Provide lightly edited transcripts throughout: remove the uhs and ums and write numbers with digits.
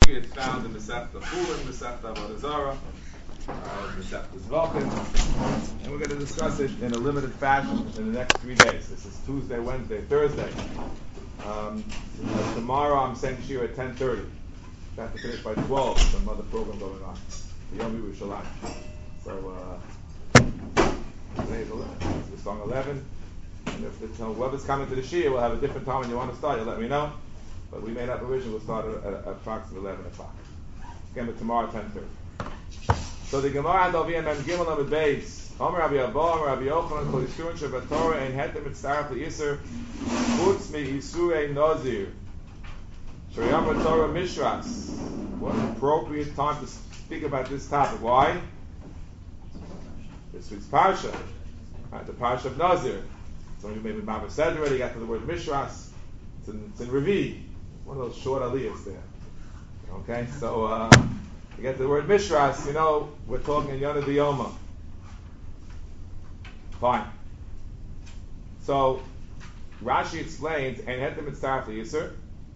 sugya is found in Masechta Chulin, Masechta Avodah Zarah, Masechta Zvachim, and we're going to discuss it in a limited fashion in the next 3 days. This is Tuesday, Wednesday, Thursday. Tomorrow I'm saying Shir at 10:30. I have to finish by 12. Some other program going on. Yom Yerushalayim. So today is 11. We're starting 11. And if whoever's coming to the Shir will have a different time when you want to start, you'll let me know. But we made up originally, we'll start at approximately 11 o'clock. Again, but tomorrow 10:30. So the Gemara had Alviyah Mem Gimel on the base. Omer Rabbi Abba, Omer Rabbi Yochanan, Kol Yisurin Shabbatorah, Ein Hetem Mitzaref L'Yisur, Chutz Mi Yisurei Nazir, Shoriyam Torah Mishras. What an appropriate time to speak about this topic. Why? This week's Parsha, right, the Parsha of Nazir. Some of you maybe Mama said already, got to the word Mishras. It's in Revi. One of those short aliyahs there. Okay, so you get the word Mishras, you know, we're talking in Yonah D'Yoma. Fine. So, Rashi explains, Ein Hetem Mitzaref L'Yisur.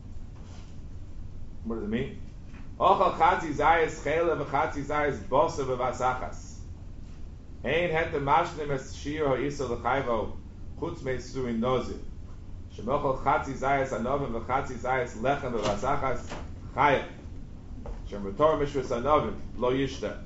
What does it mean? Ochal Chatzi Zayis Chela V'Chatzi Zayis Bosa V'Vasachas. Ein Hetem Mashlim Es Shir Ha'Yisur L'Chayvo Chutz Me'Surin Nozir. Shemochel Chatzi Zayis Anovim V'Chatzi Zayis Lechem V'Vasachas Chayav. Shem Torah Mishras Anovim Lo Yishta.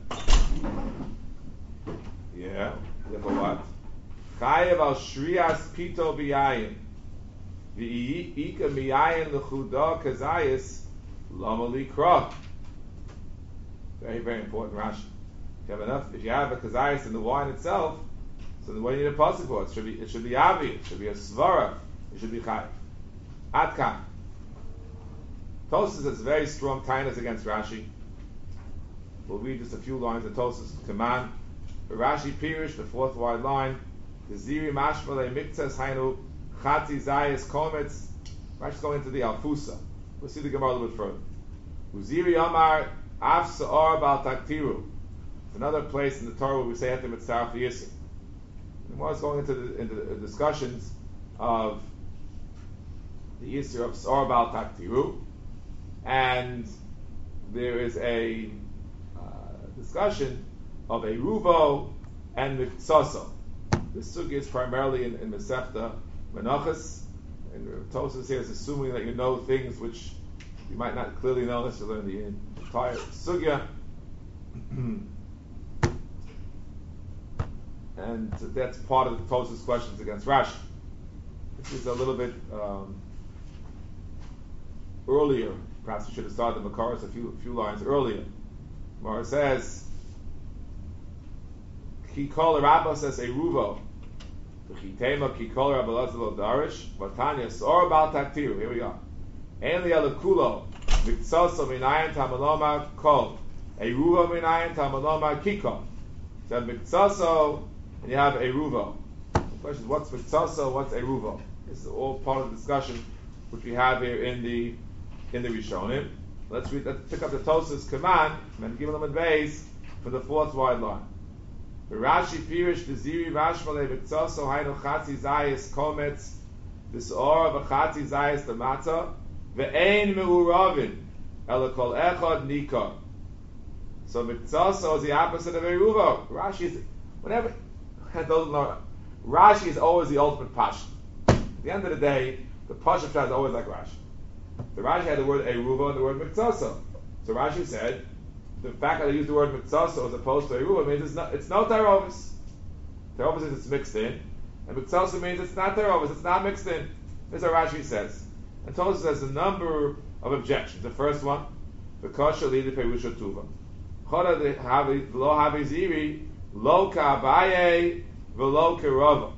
Yeah, for what? Chayav Al Shrias Pito B'Yayin V'Ika Miyayin L'Chudah Kazayis Lama Likra. Very, very important Rashi. If you have a Kazayis in the wine itself, so then what do you need a pasuk for? It should be Avi, it should be a Svara. It should be Chayav. Atkan. Tosas has very strong tightness against Rashi. We'll read just a few lines of Tosas command. Rashi Pirish, the fourth wide line. The Ziri Mashmalei Miktzas Hainu Chatzi Zayis Kometz. Rashi's going into the Alfusa. We'll see the Gemara a little bit further. Uziri Amar Af Sa'ar Bal Taktiru. It's another place in the Torah where we say Hetem Mitzaref L'Yisur. The Gemara is going into the discussions of the Yisur of Sa'ar Bal Taktiru, and there is a discussion of a Ruvo and Miktsaso. The sugya is primarily in Masechta Menachos, and Tosas here is assuming that you know things which you might not clearly know unless you learn the entire sugya. And that's part of the Tosas questions against Rashi. This is a little bit earlier. Perhaps we should have started the Makaros a few lines earlier. Mara says, Kikol Rabba says a Ruvo. Chitema Kikol Rabba Lazalo Darish. Vatanya Sor Bal Taktiru. Here we go. Enli Alakulo. Miktsoso Minayan Tamaloma Kol. A Ruvo Minayan Tamaloma Kiko. So Miktsoso, and you have a Ruvo. The question is, what's Miktsoso? What's a Ruvo? This is all part of the discussion which we have here in the Rishonim. Let's pick up the Tosas command and give them a base for the fourth wide line. The Rashi Pirish the Ziri Vashmale Miktsoso Hainu Chatzi Zayis Kometz V'Sor V'Chatzi Zayis Damata V'Ein Meuravin Elakol Echad Nika. So Miktsoso is the opposite of a Ruvo. Rashi is whenever Rashi is always the ultimate pasha. At the end of the day, the pasha is always like Rashi. The Rashi had the word Eruva and the word Miktsoso. So Rashi said, the fact that they use the word Miktsoso as opposed to Eruva means it's no Terovis. Terovis is it's mixed in, and Miktsoso means it's not Terovis, it's not mixed in. This is what Rashi says. And Tosas has a number of objections. The first one, the Kosher Lidi Perusha Tuva. Choda lo havi ziri, lo ka abaye, velo kerova.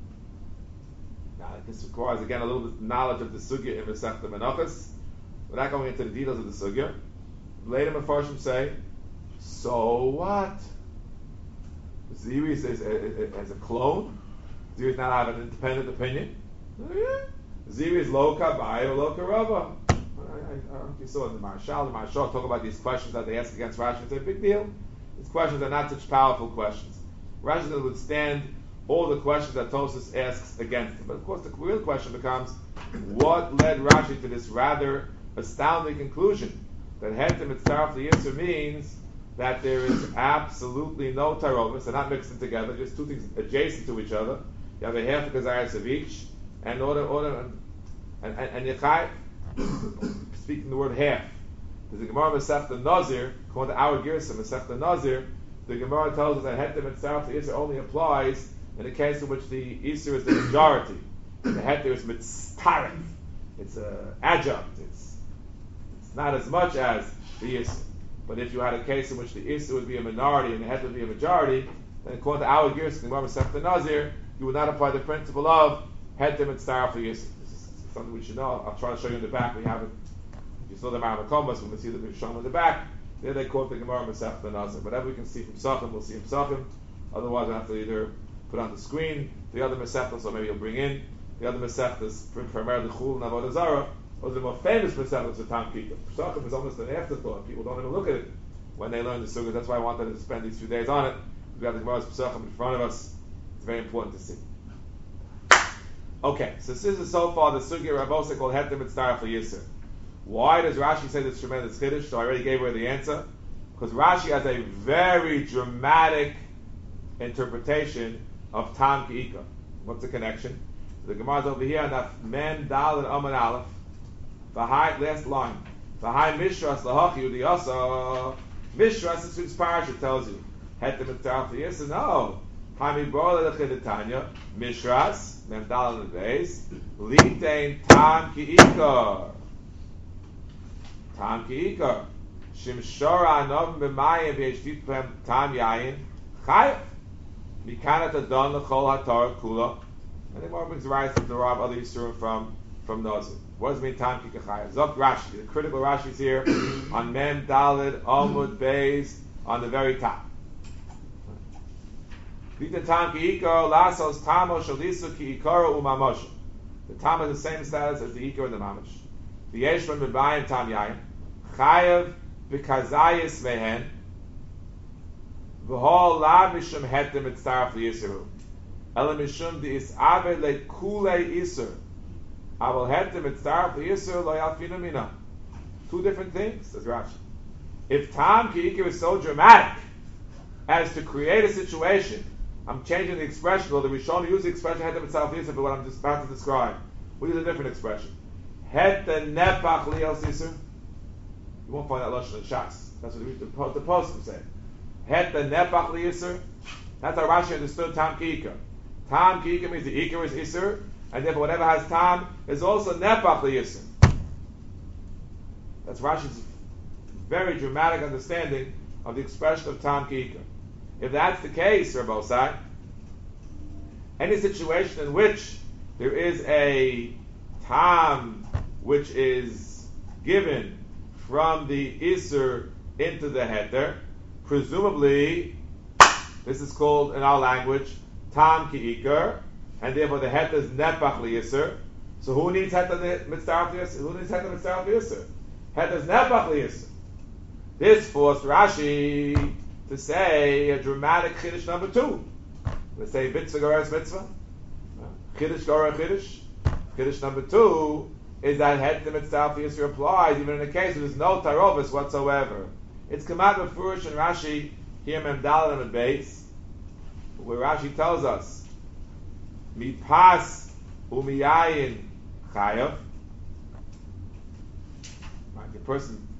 This requires again a little bit of knowledge of the sugya in Masechta Menachos. We're not going into the details of the sugya. Later, Mefarshim say, so what? Ziri is a clone. Ziri does not have an independent opinion. Ziri is lo kabai or lo karava. You saw in the Marshal talk about these questions that they ask against Rashi. It's a big deal. These questions are not such powerful questions. Rashi doesn't withstand all the questions that Tosas asks against him. But of course the real question becomes, what led Rashi to this rather astounding conclusion that hetem mitzaref liyisur means that there is absolutely no tarovis, they're not mixing together, just two things adjacent to each other. You have a half a kazayas of each, and Yechai, speaking the word half. There's a Gemara Masechta Nazir, called our Girsa Masechta Nazir. The Gemara tells us that hetem mitzaref liyisur only applies in the case in which the isur is the majority, and the heter is mitzaref. It's an adjunct. It's not as much as the isur. But if you had a case in which the isur would be a minority and the heter would be a majority, then according to our Girsa, the Gemara Masechta Nazir, you would not apply the principle of heter mitzaref liyisur. This is something we should know. I'll try to show you in the back. We have it. If you saw the Ma'amakomas, when we see the Misham in the back, there they quote the Gemara Masechta Nazir. Whatever we can see from Sachim, we'll see from Sachim. Otherwise, we'll have to either put on the screen the other Masechtas, or maybe you'll bring in the other Masechtas, primarily Chul and Avodah Zarah. Those are the more famous Masechtas for Tam Kika. Sachim is almost an afterthought. People don't even look at it when they learn the Sukkah. That's why I wanted to spend these few days on it. We have the Gemara's Pesachim in front of us. It's very important to see. Okay, so this is so far the Sugya Rabosa called Hetem Mitzaref Yisur. Why does Rashi say this tremendous Chiddush? So I already gave her the answer. Because Rashi has a very dramatic interpretation of Tam Ki'ika. What's the connection? The Gemara's over here, and that's Mem Dal and Aman Aleph. The high last line. The high Mishras Lahachi Udiyasa. Mishras is which parish it tells you. Hetem Mitzaref Yisur. No. Hami Bola Lechidetanya. Mishras. Mem Dal and the base. Litein Tam Ki'ika. Tam Ki'ika. Shimshora Anov B'mayim V'yeshtit Pem Tam Yayin. Chayef. Mikanat Adon L'chol HaTorah Kula. And the Gemara brings the rise of the Rav other Yisurim from Nazir. What does it mean Tam Ki'ika Chayef? Zok Rashi. The critical Rashi is here on Mem Daled Amud Beis on the very top. Lita Tam Ki'ika Lasos Tamo Shalisu Ki'ikara Umamosha. The Tam is the same status as the Ikar and the Mamash. The Yeshman B'bayim Tam Yayin. Chayev B'kazayis Mehen. V'hol la mishum hetem mitzaref liyisur. Ela mishum di'isave lekulei isur. Aval hetem mitzaref liyisur lo yalfinu mina. Two different things, says Rashi. If Tam Ki'ika is so dramatic as to create a situation, I'm changing the expression, or the Rishon use the expression hetem mitzaref liyisur for what I'm just about to describe. We use a different expression. Hetem nepach liyos isur. You won't find that lashon in Shas. That's what the post would say. Het the nepach liyisur. That's how Rashi understood Tam Ki'ika. Tam Ki'ika means the Ikar is Isur, and therefore whatever has Tam is also nepach liyisur. That's Rashi's very dramatic understanding of the expression of Tam Ki'ika. If that's the case, Rabbosai, any situation in which there is a Tam which is given from the Isur into the Heter, presumably, this is called in our language Tam Ki'ikar, and therefore the Heter is Nepach Liyisur. So who needs Heter Mitzaref Liyisur? Who needs Heter Mitzaref Liyisur? Heter is Nepach Liyisur. This forced Rashi to say a dramatic Chiddush number 2. Let's say Mitzvah Goreres Mitzvah. Chiddush Gorer Chiddush. Chiddush number 2 is that Heter Mitzaref Liyisur applies even in a case where there's no Tarovis whatsoever. It's Kamat Mefurish and Rashi here Mem Daled and Beis, where Rashi tells us Mipas Umiyayin Chayav. Right, a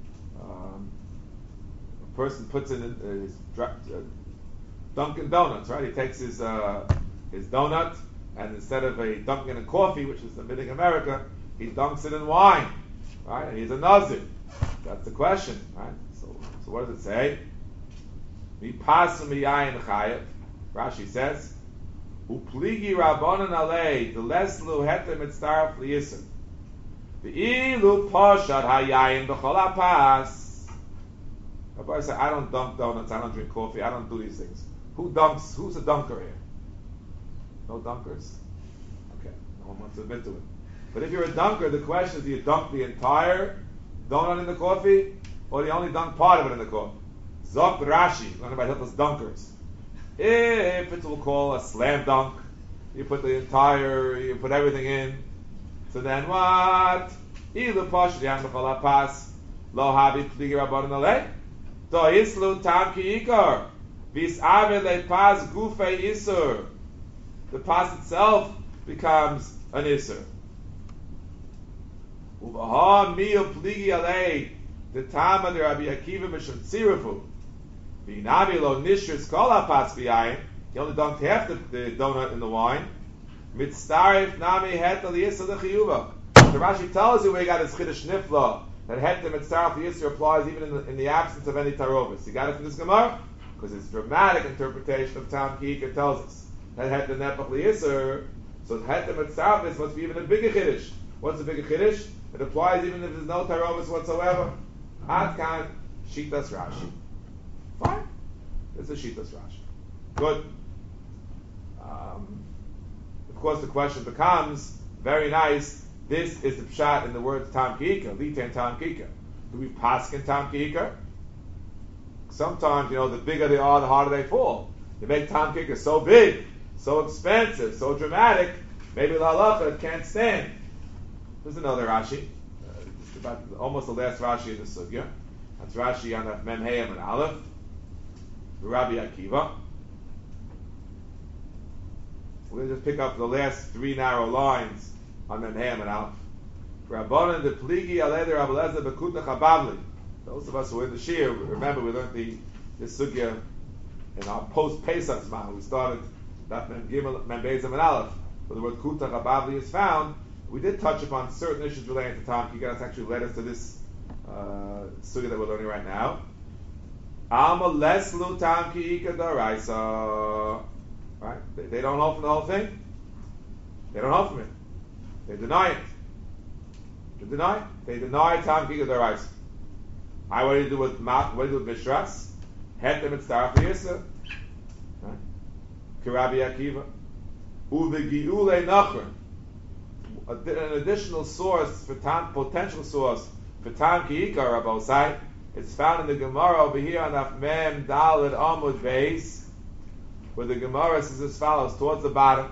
person puts in his Dunkin' Donuts, right? He takes his donut, and instead of a Dunkin' in coffee, which is the middle America, he dunks it in wine, right? And he's a Nazir. That's the question, right? So what does it say? Mipas Umiyayin Chayav. Rashi says, Upligi Rabbanan Alei, the Leslu Heter Mitzaref Liyisur. The Ilu Poshat Hayayin B'chol HaPas. Rabbi said, I don't dunk donuts, I don't drink coffee, I don't do these things. Who dunks? Who's a dunker here? No dunkers? Okay, no one wants to admit to it. But if you're a dunker, the question is, do you dunk the entire donut in the coffee, or do you only dunk part of it in the coffee? Zok Rashi, learn about Hitler's dunkers. If it's what we'll call a slam dunk, you put everything in. So then what? Ilu Posh Pas. Lo habi pligi rabbanon alei. Do islu tam ki ikar. Vis ave le pas gufei isur. The pas itself becomes an isur. Uvaha miu pligi alei. The tam of the Rabbi Akiva mishum tzirafu. V'inabi lo nishris kol ha-pas b'yayin. He only dunked half the donut in the wine. Mitzarif nami hetel yisur l'chiyuva. The Rashi tells you where he got his chiddush nifla, that hetel mitzarif yisur applies even in the absence of any tarovis. He got it from this Gemara because its dramatic interpretation of Tam Ki'ika tells us that hetel nefach yisur. So hetel mitzarif must be even a bigger chiddush. What's a bigger chiddush? It applies even if there's no tarovis whatsoever. Ad kan shitas Rashi. Fine. It's a shitas Rashi. Good. Of course, the question becomes, very nice, this is the pshat in the words Tam Ki'ika, Litan Tam Ki'ika. Do we paskin Tam Ki'ika? Sometimes, the bigger they are, the harder they fall. You make Tam Ki'ika so big, so expensive, so dramatic, maybe the halacha it can't stand. There's another Rashi. It's about almost the last Rashi in the sugya. That's Rashi on the Mem Hayam and Aleph. Rabbi Akiva. We're going to just pick up the last three narrow lines on Mem Hayam and Aleph. Rabbanan de pligi aleder Rabbi Lezer bekuta chabavli. Those of us who were in the Shir, remember we learned this sugya in our post-Pesach Zman. We started that Mem Gimel, Mem Beis and Aleph, where the word kuta chabavli is found. We did touch upon certain issues relating to Tam Ki'ika. That's actually led us to this sugya that we're learning right now. Alma leslu Tam Ki'ika daraisa. Right? They don't hold from the whole thing. They don't hold from it. They deny it. They deny Tam Ki'ika daraisa. What do you do with Mishras? Het them at Starach Yisra. Kirabi Akiva. Uvegiule Nachron. An additional source for potential source for Tam Ki'ika Rabosai. It's found in the Gemara over here on Afmem Daled Amud Beis, where the Gemara says as follows towards the bottom.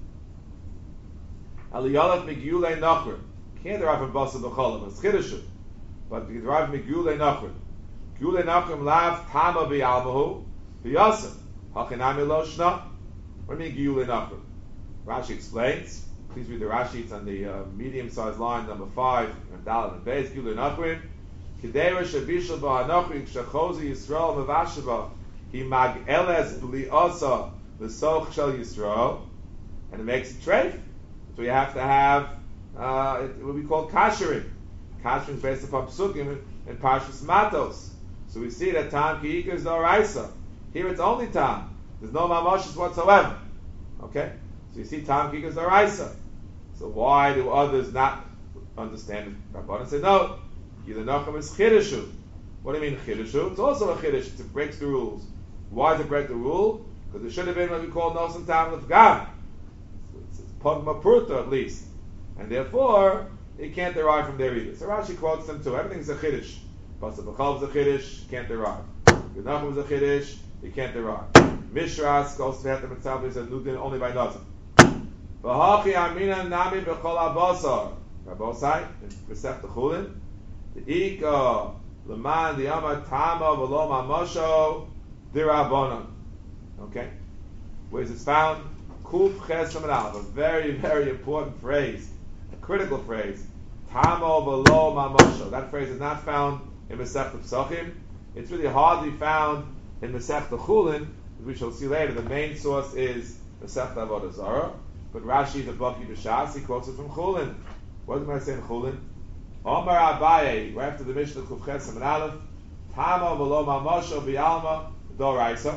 Aliyalat Migyule Nachron. Can't derive from Basa B'cholam. It's Chiddushu. But you derive from Gyule Nachron. Gyule Nachron lav Tama B'yalmahu B'yasem. Hachinami Lo Shna. What do you mean Gyule Nachron? Rashi explains. Please read the Rashi. It's on the medium-sized line, number 5, and Dalet and Beis. Gyule Nachron. Kedera Shabishal Ba'anachrin Kshachozi Yisrael Mevashava He Mag-eles B'li'asa L'soch Shel Yisrael. And it makes a treif. So you have to have it will be called kashering. Kashering is based upon psukim and Parshas Matos. So we see that Tam Ki'ika is Doraisa. Here it's only Tam. There's no mamoshes whatsoever. Okay? So you see Tam Ki'ika is Doraisa. So why do others not understand it? Rabbanan said no. Either Nacham is Chiddushu. What do you mean Chiddushu? It's also a Chiddush. It breaks the rules. Why does it break the rule? Because it should have been what we call Nosan Tam Lefgam. It's Pogma Pruta at least. And therefore, it can't derive from there either. So Rashi quotes them too. Everything's a Chiddush. Basa B'chol is a Chiddush, can't derive. Yonachim is a Chiddush, you can't derive. Mishras goes to Heter Mitzvah, he says Nudin only by Nazim. V'hachi amina nami b'chol abasar. Rabosai, in Masech Chulin. The Ika, Leman, the Yama Tama, V'lo Mamasho, Dirabonon. Okay? Where is it found? Kuf Ches Lamed Aleph. A very, very important phrase. A critical phrase. Tamo V'lo Mamasho. That phrase is not found in Masech Psachim. It's really hardly found in Masech Chulin, as we shall see later. The main source is Masech Avodah Zarah. But Rashi, the Baki B'Shas, he quotes it from Chulin. What did I say in Chulin? Omar Abaye, right after the Mishnah Kuf Ches Lamed Aleph, Tama V'lo Mamasho B'Alma Doraisa.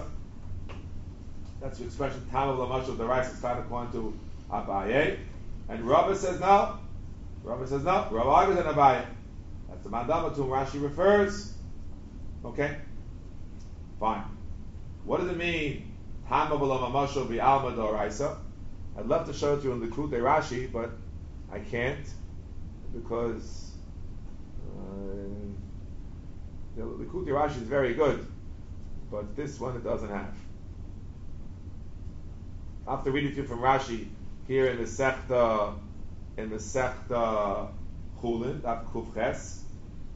That's the expression Tama V'lo Mamasho Doraisa is found according to Abaye. And Rabbi says no. Rabbi says no. Rabbi is an Abaye. That's the Mandama to whom Rashi refers. Okay? Fine. What does it mean? Tama V'lo Mamasho B'Alma Doraisa. I'd love to show it to you in the Likutei Rashi, but I can't because the Likutei Rashi is very good, but this one it doesn't have. I have to read it to you from Rashi here in the Sechta Chulin, Daf Kuf Ches.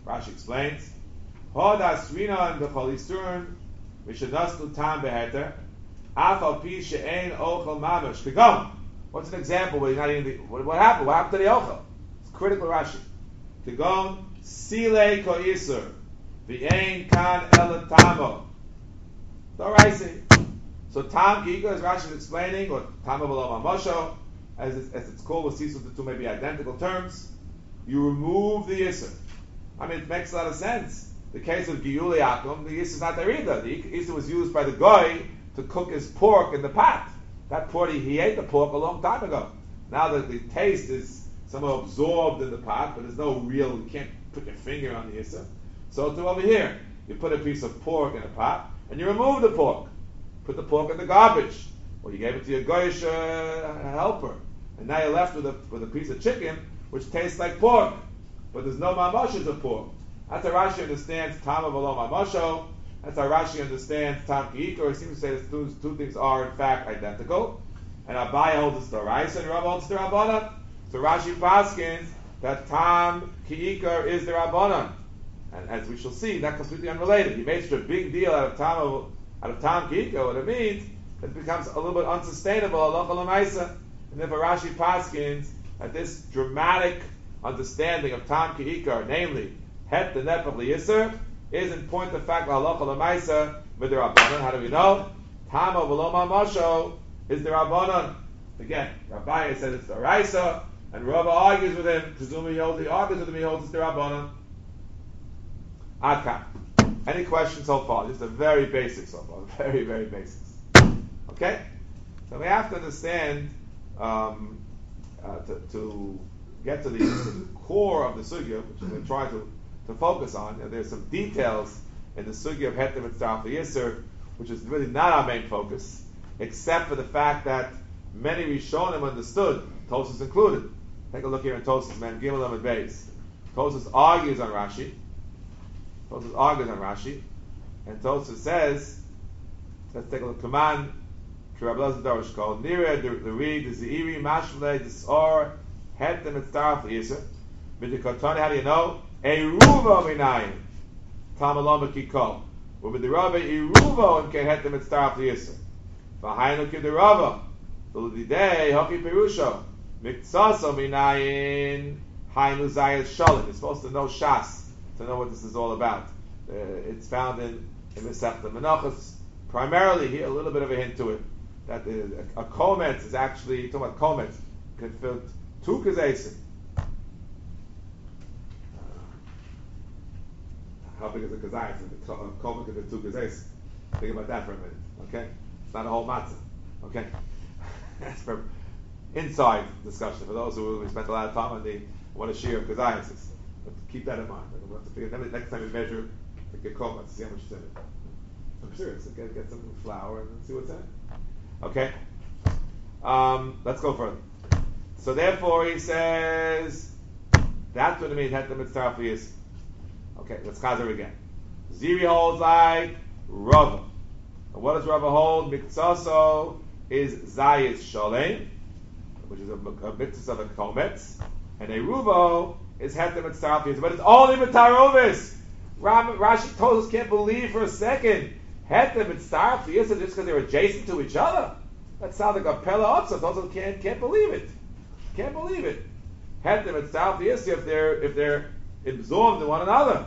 Rashi explains, Hod asrina and the cholesterol, mishenastu tam beheter, afal pi she'ein ochel mamash. Kigam. What's an example where you're not eating what happened? What happened to the ochel? It's critical, Rashi. Kigam, sile ko isur, v'ein kan el tamo. Doraisi. So tam giga, as Rashi is explaining, or tam v'lo mamosho, as it's called with Sisu, the two may be identical terms. You remove the Yisr. I mean, it makes a lot of sense. The case of Giyuli Akum, the Yisr is not there either. The Yisr was used by the Goy to cook his pork in the pot. That pork, he ate the pork a long time ago. Now that the taste is somehow absorbed in the pot, but there's no real, you can't put your finger on the Yisr. So too over here, you put a piece of pork in a pot, and you remove the pork. Put the pork in the garbage. Or you gave it to your Goyish helper. And now you're left with a piece of chicken which tastes like pork, but there's no mamoshes of pork. That's how Rashi understands tam v'lo mamosho. That's how Rashi understands tam ki'ikor. He seems to say that those two things are in fact identical. And Abaye holds it's the rice, and Rav holds the Rabbanan. So Rashi paskins that tam ki'ikor is the Rabbanan, and as we shall see, that's completely unrelated. He made such a big deal out of tam ki'ikor. What it means, it becomes a little bit unsustainable. Halacha l'maisa. And therefore Rashi paskins that this dramatic understanding of tam ki'ikar, namely het the nepach liyisr, is in point of fact halacha l'maisa with the Rabbanan. How do we know? Tama v'lo mamasho is the Rabbanan. Again, Rabbi says it's the Raisa, and Rava argues with him. Presumably he argues with him. He holds it's the Rabbanan. Adkan. Any questions so far? This is a very basic so far. Very, very basic. Okay, so we have to understand. To get to the core of the sugya, which I'm going to try to focus on. And there's some details in the sugya of Heter Mitzvah Yisr, which is really not our main focus, except for the fact that many Rishonim understood, Tosfos included. Take a look here in Tosfos, man, Gimel Amud Beis. Tosfos argues on Rashi. And Tosfos says, let's take a look. Command. Rabbi Elazar Darish called Nira the read the Zeiri Mashle the Sor Het the Mitzvah Yisr. B'dikotani, how do you know? Eruvo minayin Tamalom Kiko. With the Rabbi Eruvo and can Het the Mitzvah Yisr. V'hainu ki the Rabbi the Lidei Hoki Perusho Miksaso minayin Hainu Zayas Shalom. You're supposed to know Shas to know what this is all about. It's found in Masechta Menachos. Primarily here, a little bit of a hint to it. That a kometz is actually, talking about kometz, can fill two kazesim. How big is a kazayis? A kometz can fit two kazesim. Think about that for a minute, okay? It's not a whole matzah, okay? That's for inside discussion. For those who spent a lot of time on the what a shear of kazayis is. But keep that in mind. We'll have to figure, next time we measure, take a kometz, see how much is in it. I'm serious. Get some flour and see what's in it. Okay? Let's go further. So therefore he says, that's what it means, Het Mitzvah Yisr. Okay, let's chazer again. Ziri holds like Rava. And what does Rava hold? Miksaso is Zayis Sholem, which is a mitzvah of a kometz. And a Ruvo is Het Mitzvah Yisr. But it's only Mitarovis. Rashi told us can't believe for a second. Het Mitzvah Yisr just because they're adjacent to each other. That sounds like a Pella Otzah. Also can't believe it. Can't believe it. Het Mitzvah Yisr if they're absorbed in one another.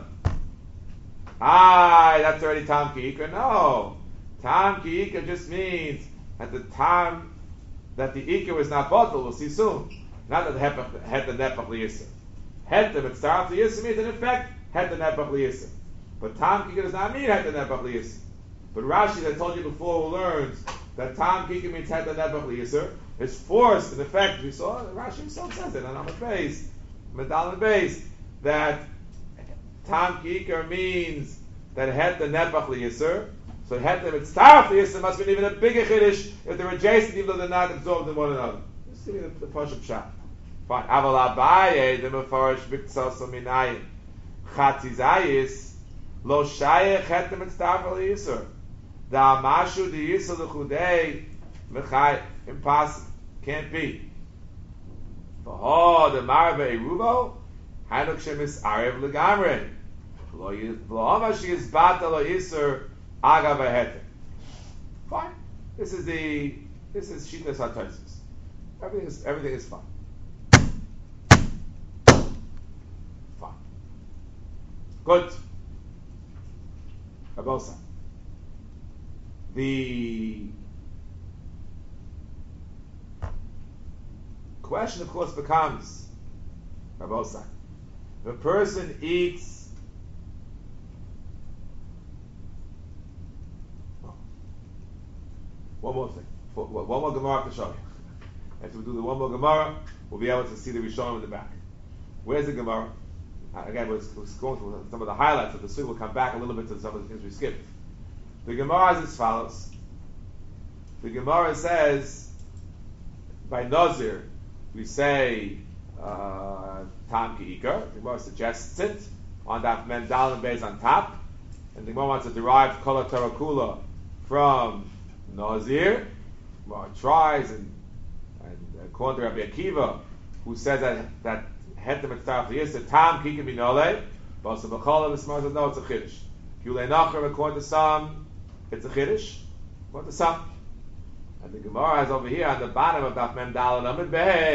That's already Tam Ki'ikar. No. Tam Ki'ikar just means at the time that the Ikar is not bottled. We'll see soon. Not that Het the Nepach Yisr. Het the Mitzvah Yisr means in effect Het the Nepach Yisr. But Tam Ki'ikar does not mean Het the Nepach Yisr. But Rashi, as I told you before, who learns that Tam Ki'ikar means Het the Nepach Yisr, is forced, in effect, we saw, Rashi himself says it on Amud Beis, Medal Beis, that Tam Ki'ikar means that Het the Nepach Yisr, so Het the Mitzvah Yisr must be even a bigger Chiddush if they're adjacent, even though they're not absorbed in one another. Just give me the Pashup shot. Fine. Aval Abaye, the Mefarish B'Ktsasa Minayin, Chatzi Zayis, Lo Shayech Het the Mitzvah Yisr. Da Mashu the Yisr the Chudei, Mechai, impossible. Can't be. The Marve Eruvo, Hanuk Shemis Arev Legamre. V'la'amar she is bata lo iser agav heter. Fine. This is Shitas HaTosfos. Everything is fine. Fine. Good. Abosa. The question, of course, becomes, Abosa, if a person eats one more thing. One more Gemara to show you. After we do the one more Gemara, we'll be able to see the Rishonim in the back. Where's the Gemara? Again, we're going through some of the highlights of the Sukkah. We'll come back a little bit to some of the things we skipped. The Gemara is as follows. The Gemara says, by Nazir, we say, Tam Ki Ikar. The Gemara suggests it on that Mem Dal and Beis on top. And the Gemara wants to derive Kol HaTorah Kula from Nazir. Well, tries and according to Rabbi Akiva, who says that Heter Mitzvah Yisr Tam Kika Minole, but also B'Chola B'Smar says no, it's a Chiddush. Yulei Nachar, according to some, it's a Chiddush. According to some, and the Gemara has over here on the bottom of Daf Mem Dal and Amud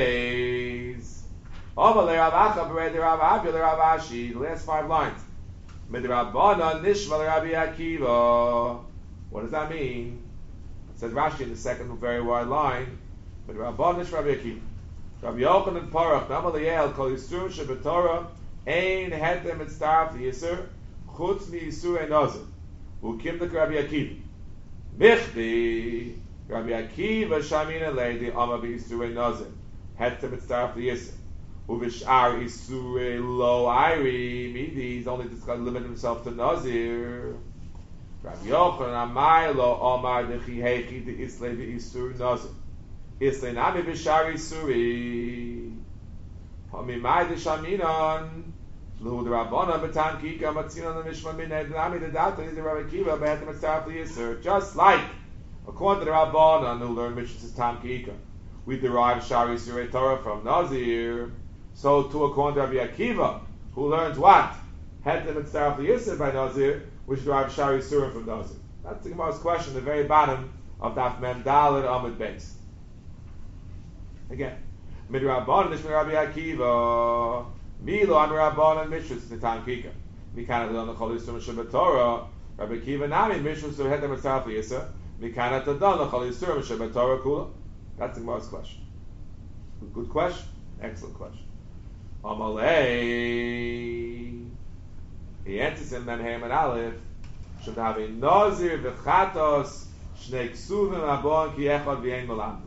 Beis. Over le Rav Acha b'rei de Rav Avia le Rav Ashi. The last 5 lines. Midrabbanan Nishma le Rabbi Akiva. What does that mean? It says Rashi in the second very wide line. Midrabbanan Nishma Rabbi Akiva. Rabbi Yochanan Parach Nama Leyel Kol Yisur Shebetorah Ein Heter Mitzvah Yisur Chutz Mi Yisur Nazir Ukim Dik Rabbi Akiva. Michdi Rabbi Akiva Shamina Lady Ama B'Yisur Nazir Heter Mitzvah Yisur. Uvishar Isure Lo Iri Midi, he's only just going to limit himself to Nazir. Rabbi Yochanan Amai Lo Omar Dechi Hechi De Islay De Isur Nazir Islay Nami Bishar Isuri Hamimai De Shaminon Lu De Rabbana Betam Kika Matzinon De Mishma Minay Nami De Data Is De Rabbi Kiva Behet Mitzvah Yisur. Just like according to the Rabbana who learned Mishnah's Tam Kika, we derive Shari Surei Torah from Nazir. So too, according to Rabbi Akiva, who learns what? Heter Mitzvah Yisr by Nazir, which derives Shari Surah from Nazir. That's the Gemara's question, the very bottom of Daf Mem Dal and Amud Beis. Again, Midrabbanan Nishma Rabbi Akiva, Milo Am Rabbanan Mishus Nitan Kika, Mikana Tadon L'Chol Yisur M'Shem Torah, Rabbi Akiva Nami Mishus Heter Mitzvah Yisr, Mikana Tadon L'Chol Yisur M'Shem Torah Kula. That's the Gemara's question. Good question. Excellent question. Amalei. He answers in Memhem and Aleph. Should have a Nazir v'chatos shnei ksuvim abon ki echad v'yein malam.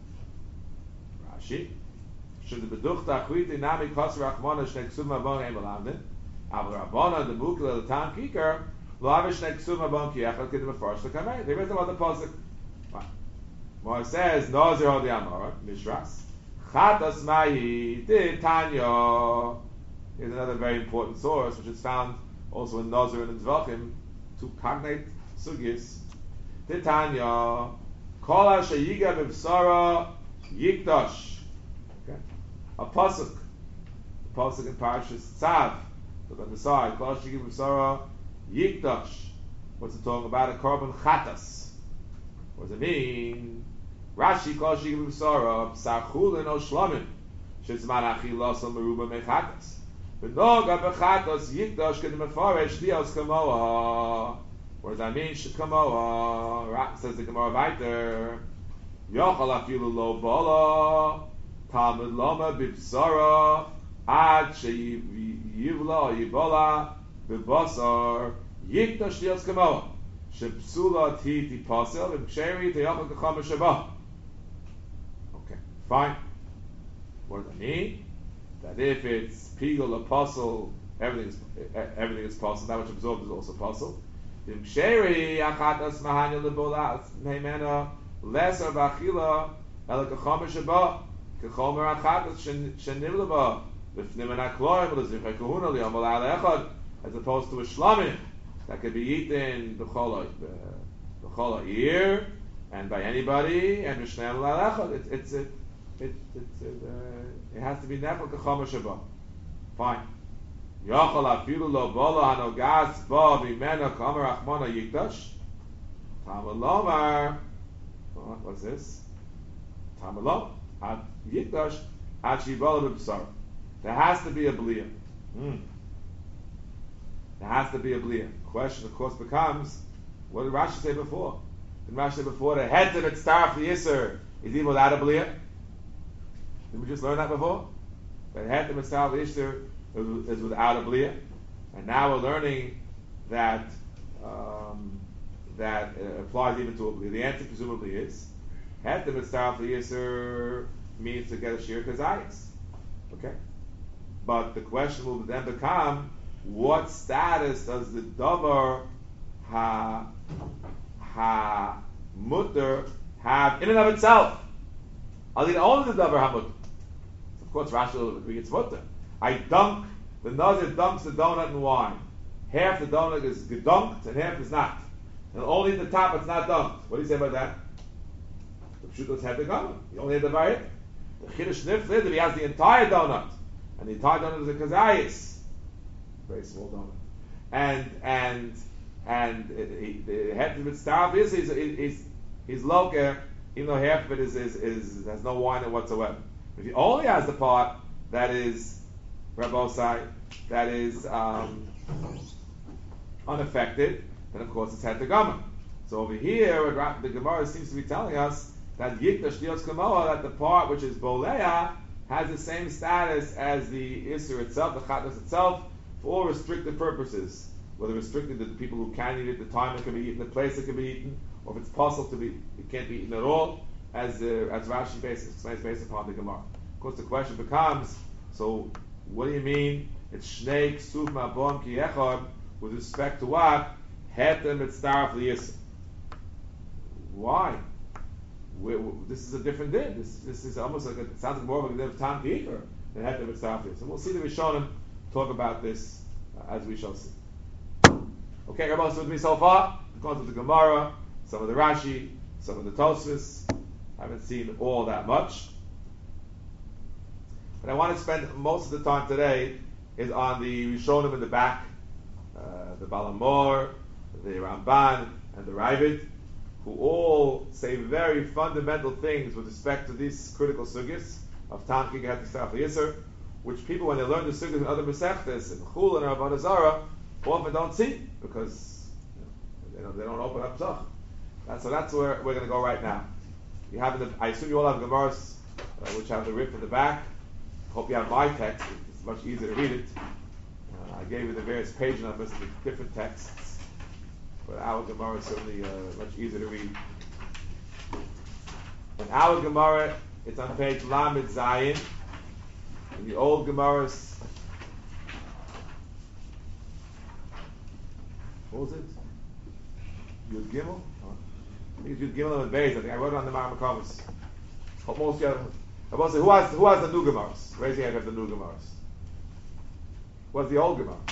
Rashi. Should the beduchta achwiti nami kos rachmona shnei ksuvim abon v'yein malam. Aval Rabbana the bukla the tam kikar lo have shnei ksuvim abon ki echad kedim afarsh l'kamei. There is another pasuk. Well, it says Nazir Hodi Amar Mishras Chatas Mahi Di Tanya. Here's another very important source, which is found also in Nazir and in Zvachim, to cognate sugis. Di Tanya Kol HaShayiga B'Vsara Yikdash. Okay, a pasuk in Parashas Tzav. Look on the side. Kol HaShayiga B'Vsara Yikdash. What's it talking about? A korban chatas. What does it mean? Rashi Kol Shigim B'Sara P'Sachulin O Shlomim Shezman Achilas O Meruba Mechatas V'Noga B'Chatas Yikdash Kedim Mefaresh Dios Kamoa. What does that mean? Shekamoa. Says the Gemara weiter. Yochal Afilu Lo Bala Talmud Loma B'Sara Ad Sheyivla Yibola B'Basar Yikdash Dios Kamoa Shepsula Ti Pasel V'Ksheri Teyachal Kacham Shabbat. Okay, fine. What does that mean? That if it's Pigul Apostle, everything is possible. That which absorbed is also possible. V'Ksheri Achatas Mahanya Lebolas Meimena Lesser V'Achila El Kacham Shabbat Kachomer Achatas Shenim Leba V'Fnimen HaKloim L'Zivchei Kahuna Li'amal Al Echad, as opposed to a Shlamim that could be eaten b'chol year and by anybody, and b'shnei l'alechad. It has to be nefel k'chomer shabbat. Fine. Yochel afilu lo bola hanogas bo bimeno kamer achmona yikdash. Tamalomar. What's this? Tamalom. Ad yikdash. Ad shibola b'bsar. There has to be a bliya. There has to be a bliya. Question, of course, becomes, what did Rashi say before? Did Rashi say before the head of its star for Yisr is even without a bliya? Did we just learn that before? That head of its star for Yisr is without a bliya, and now we're learning that that applies even to a bliya. The answer presumably is head of its star for Yisr means to get a shir kazayis. Okay, but the question will then become, what status does the davar ha mutter have in and of itself? Only the davar ha mutter. Of course, Rashi will agree it's mutter. The nazir dunks the donut in wine. Half the donut is gedunked and half is not. And only the top it's not dunked. What do you say about that? The pshutos had the gama. He only had the variant. The chiddush nifl is that he has the entire donut, and the entire donut is a kazayis, very small donut, and the head of its staff is loker, even though half of it is has no wine in whatsoever. If he only has the part that is Rabosai, that is unaffected, then of course it's had the gama. So over here, the Gemara seems to be telling us that Yikdash Dios Kamoa, that the part which is Boleah has the same status as the Isser itself, the Chatnas itself, for all restricted purposes. Whether restricted to the people who can eat it, the time it can be eaten, the place it can be eaten, or if it's possible to be, it can't be eaten at all, as Rashi explains based upon the Gemara. Of course, the question becomes, so what do you mean? It's Shnei Ksuf Ma'bon Ki Echad with respect to what? Hetem Mitzdarf L'Yisr. Why? This is a different din. This is almost like it sounds like more of a din of Tam Ki'ikar than Hetem Mitzdarf L'Yisr. And we'll see the Rishonim talk about this as we shall see. Okay, everybody's with me so far? According to the Gemara, some of the Rashi, some of the Tosfos. I haven't seen all that much. But I want to spend most of the time today is on the Rishonim in the back, the Balamor, the Ramban, and the Ravid, who all say very fundamental things with respect to these critical sugyas of Tam Ki'ikar Het Mitzdarf L'Yisr, which people, when they learn the sugyas in other Masechtas, in Chul and Avodah Zarah, often don't see, because they don't open up Psach. So that's where we're going to go right now. You have I assume you all have Gemaras, which have the rip in the back. Hope you have my text. It's much easier to read it. I gave you the various page numbers of the different texts, but our Gemara is certainly much easier to read. In our Gemara, it's on page Lamed Zayin. In the old Gemaras, what was it? Yud Gimel? I think it's Yud Gimel and Beis. I think I wrote it on the Maramakovas. Hope most of you have. Who has the new Gemaras? Raise your hand if you have the new Gemaras. What's the old Gemara?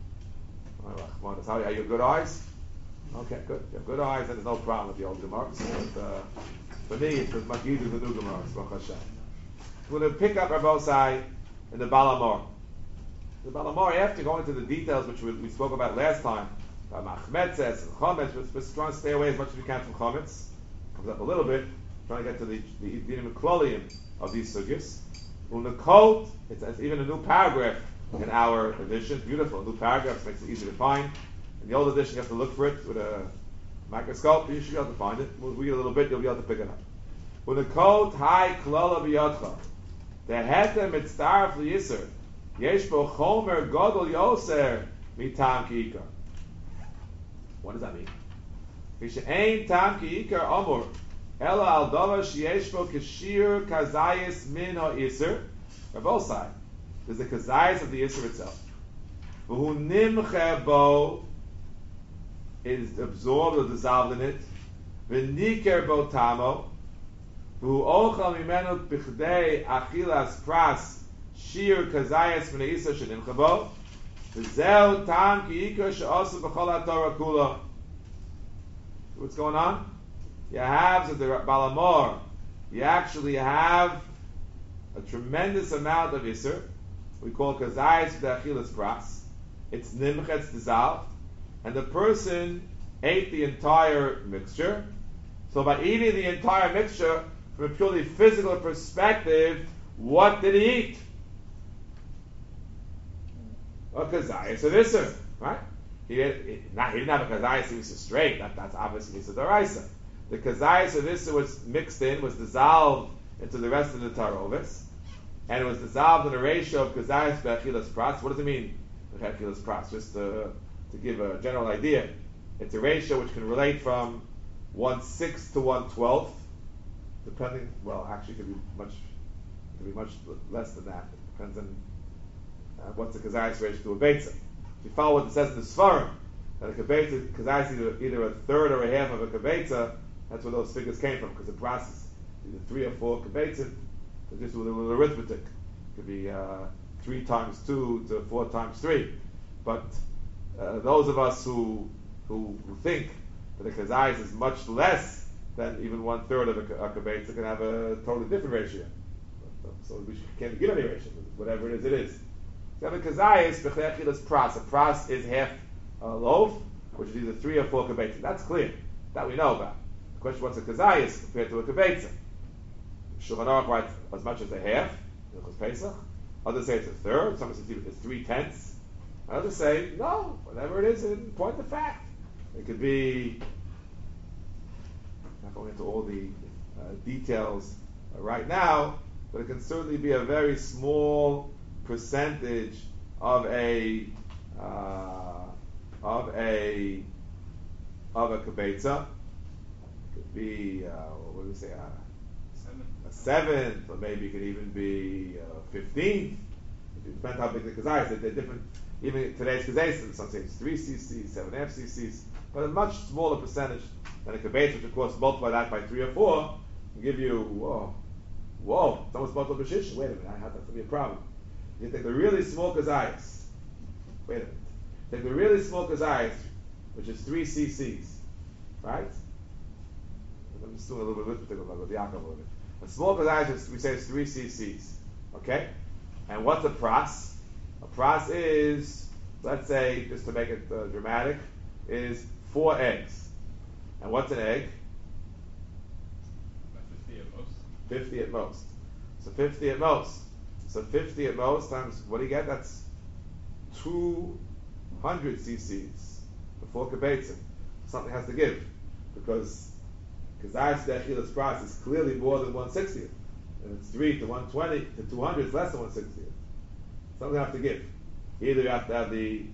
Are you good eyes? Okay, good. If you have good eyes, then there's no problem with the old Gemaras. But for me, it's much easier with the new Gemaras. Baruch Hashem. We're going to pick up Rabosai in the Balamor. The Balamor, after going into the details which we spoke about last time, about Machmetzes and Chometz, we're trying to stay away as much as we can from Chometz. Comes up a little bit, trying to get to the Dinim Klolium of these sugyas. Unakot, it's even a new paragraph in our edition. Beautiful, a new paragraph, makes it easy to find. In the old edition, you have to look for it with a microscope. You should be able to find it. We'll read a little bit, you'll be able to pick it up. Unakot, hai klola b'yodcha. The hetem mitzdarf l'yisr. Yesh bo chomer godol yoser mitam ki'ikar. What does that mean? Vishe'ein tam ki'ikar amur. Ela al davar sheyesh bo kashir kazayis min ha'isr. Rabosai. There's the kazayis of the isr itself. V'hu nimche bo is absorbed or dissolved in it. V'niker bo tamo. V'hu ochal mimenu b'chdei achilas pras shir kazayis min ha'isr shenimche bo. V'zeu tam ki'ikar she'osu b'chol ha'torah kula. What's going on? You have, so the Balamor, you actually have a tremendous amount of Isser. We call it Kazayis the Achilas Pras. it's nimcha, it's dissolved, and the person ate the entire mixture. So by eating the entire mixture, from a purely physical perspective, what did he eat? A kazayas of Isser, right? He didn't have a kazayas, he was straight. That's obviously Isser D'Oraisa. The kazayas of Isser was mixed in, was dissolved into the rest of the tarovis, and it was dissolved in a ratio of kazayas be'achilas pras. What does it mean, be'achilas pras? Just to give a general idea, it's a ratio which can relate from 1/6 to 1/12, depending. Well, actually, it could be much less than that. It depends on what's the kazayas ratio to a beitza. If you follow what it says in the Sfarim, that a kazayas is either a third or a half of a kibetza, that's where those figures came from, because the process either 3 or 4 kibetzim, so just with a little arithmetic, it could be 3 times 2 to 4 times 3. But those of us who think that a kazayas is much less than even 1/3 of a kibetza can have a totally different ratio. So we can't give any ratio, whatever it is, it is. So the kazayas b'chechilas pras. A pras is half a loaf, which is either 3 or 4 kibetza. That's clear. That we know about. The question: what's a kazayas compared to a kibetza? Shulchan Aruch writes as much as a half. Hilchos Pesach. Others say it's a third. Some say it's 3/10. Others say no. Whatever it is, in point of fact, it could be. Not going into all the details right now, but it can certainly be a very small percentage of a kibetza. It could be what do we say? A seventh, or maybe it could even be 15th. It depends how big the kazayas is. They're different. Even today's kazayas, some say it's 3 cc's, 7.5 cc's, but a much smaller percentage than a kibetza, which of course multiply that by 3 or 4 can give you whoa, it's almost multiple b'shish. Wait a minute, that's going to be a problem. You take the really small kazayas. Wait a minute. Take the really small kazayas, which is 3 cc's, right? I'm just doing a little bit of arithmetic about the Yaakov a little bit. A small kazayas, we say, is 3 cc's. Okay? And what's a pras? A pras is, let's say, just to make it dramatic, is 4 eggs. And what's an egg? 50 at most. 50 at most. So 50 at most. So 50 at most times, what do you get? That's 200 cc's before kibetza. Something has to give, because kazayas dechilas pras is clearly more than 1/60th, and it's 3 to 120 to 200 is less than 1/60th. Something have to give. Either you have to have the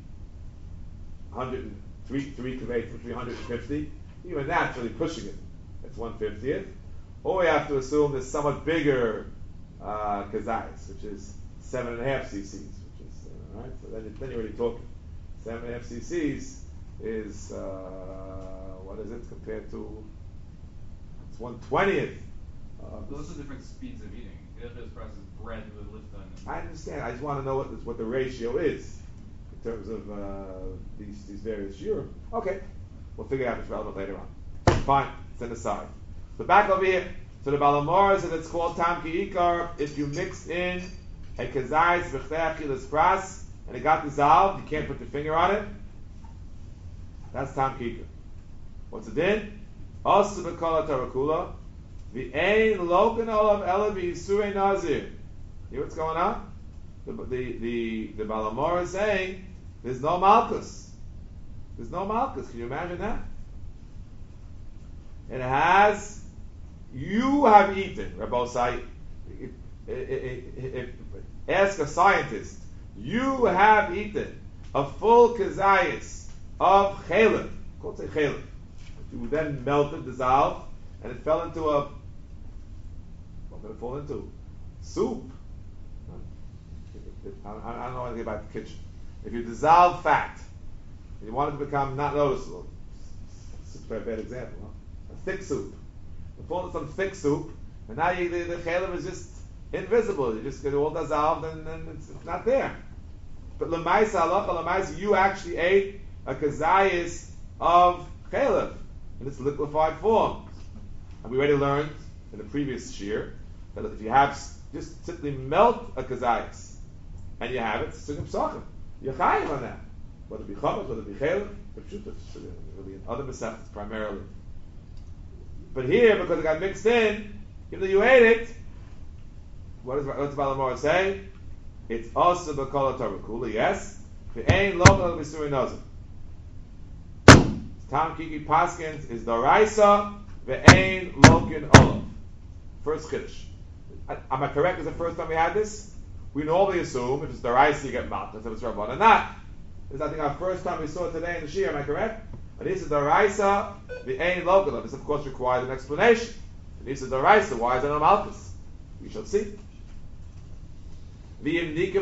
103 kibetza between 150, even that's really pushing it. It's 1/50th, or we have to assume there's somewhat bigger kazayas, which is 7.5 cc's, which is right. So then you're already talking. 7.5 cc's is what is it compared to? It's 1/20th. Those are different speeds of eating. Hilchos pras is bread with lifton. I understand. I just want to know what the ratio is in terms of these various shiurim. Okay, we'll figure out if it's relevant later on. Fine, it's an aside. So back over here. So the Balamor says it's called Tam Ki Ikar if you mix in a kazayas v'chechilas pras and it got dissolved, you can't put your finger on it. That's Tam Ki Ikar. What's it in? Also b'kol tarakula v'ein lokan olav ela v'yisurei nazir. Hear what's going on? The Balamor is saying there's no malchus. There's no malchus. Can you imagine that? It has. You have eaten, Rabbosai. Ask a scientist. You have eaten a full kazayas of chaleb. Called say chaleb. You then melted, dissolved, and it fell into a. What did it fall into? Soup. I don't know anything about the kitchen. If you dissolve fat, and you want it to become not noticeable, it's a very bad example. Huh? A thick soup. You fall into some thick soup, and now the chaleb is just invisible. You just get it all dissolved, and it's not there. But l'maisa halacha l'maisa, you actually ate a kazayas of chaleb in its liquefied form. And we already learned in the previous shir that if you have just simply melt a kazayas and you have it, it's sugim psachim. You're chayiv on that. whether it be chametz, whether it be chayil, it'll be in other mesechtas primarily. But here, because it got mixed in, even though you ate it, what's the Balamor say? It's also b'kol Torah. Yes, ve'ein local b'suri nazir. Tam Kiki Paskins is Doraisa ve'ein lokin olav. First chiddush. Am I correct? Is the first time we had this? We normally assume if it's Doraisa you get Malchus, if it's Rabban or not. This is I think our first time we saw it today in the Shir. Am I correct? But this is Doraisa ve'ein lokin olav. This of course requires an explanation. This is Doraisa. Why is there no Malchus? We shall see. That's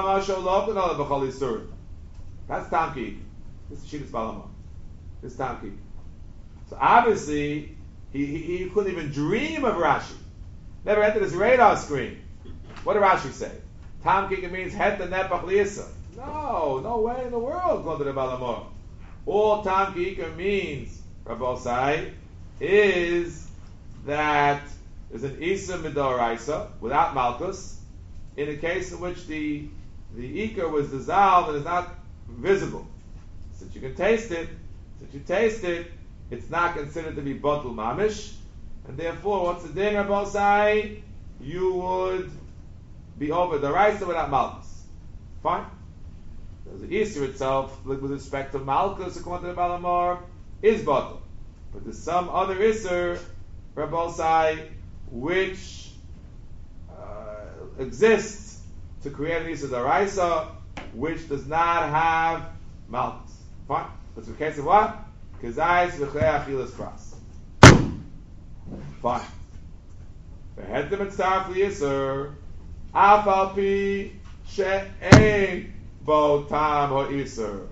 Tam Kiki. This is Shittas Balamor. This Tam Kiki. So obviously, he couldn't even dream of Rashi. Never entered his radar screen. What did Rashi say? Tam Kiki means het the nepach liyasa. No way in the world, according to the Balamor. All Tam Kiki means, Rabbi Sai, is that there's an Isa Midoraisa, without Malchus, in a case in which the Iker was dissolved and is not visible. Since you can taste it, it's not considered to be Batul Mamish, and therefore, what's the din, Rabbi Sai? You would be over the Raisa without Malchus. Fine. The Isser itself, with respect to Malchus, according to the Balamor, is Batul. But there's some other Isser, Rabbi Sai, which exists to create an Isser Daraisa, which does not have Malchus. Fine. That's the case of what? Kezayis v'chlei achilas kras. Fine. V'hetem et sarf li'isser, af al pi she'ein bo tam ha'isser.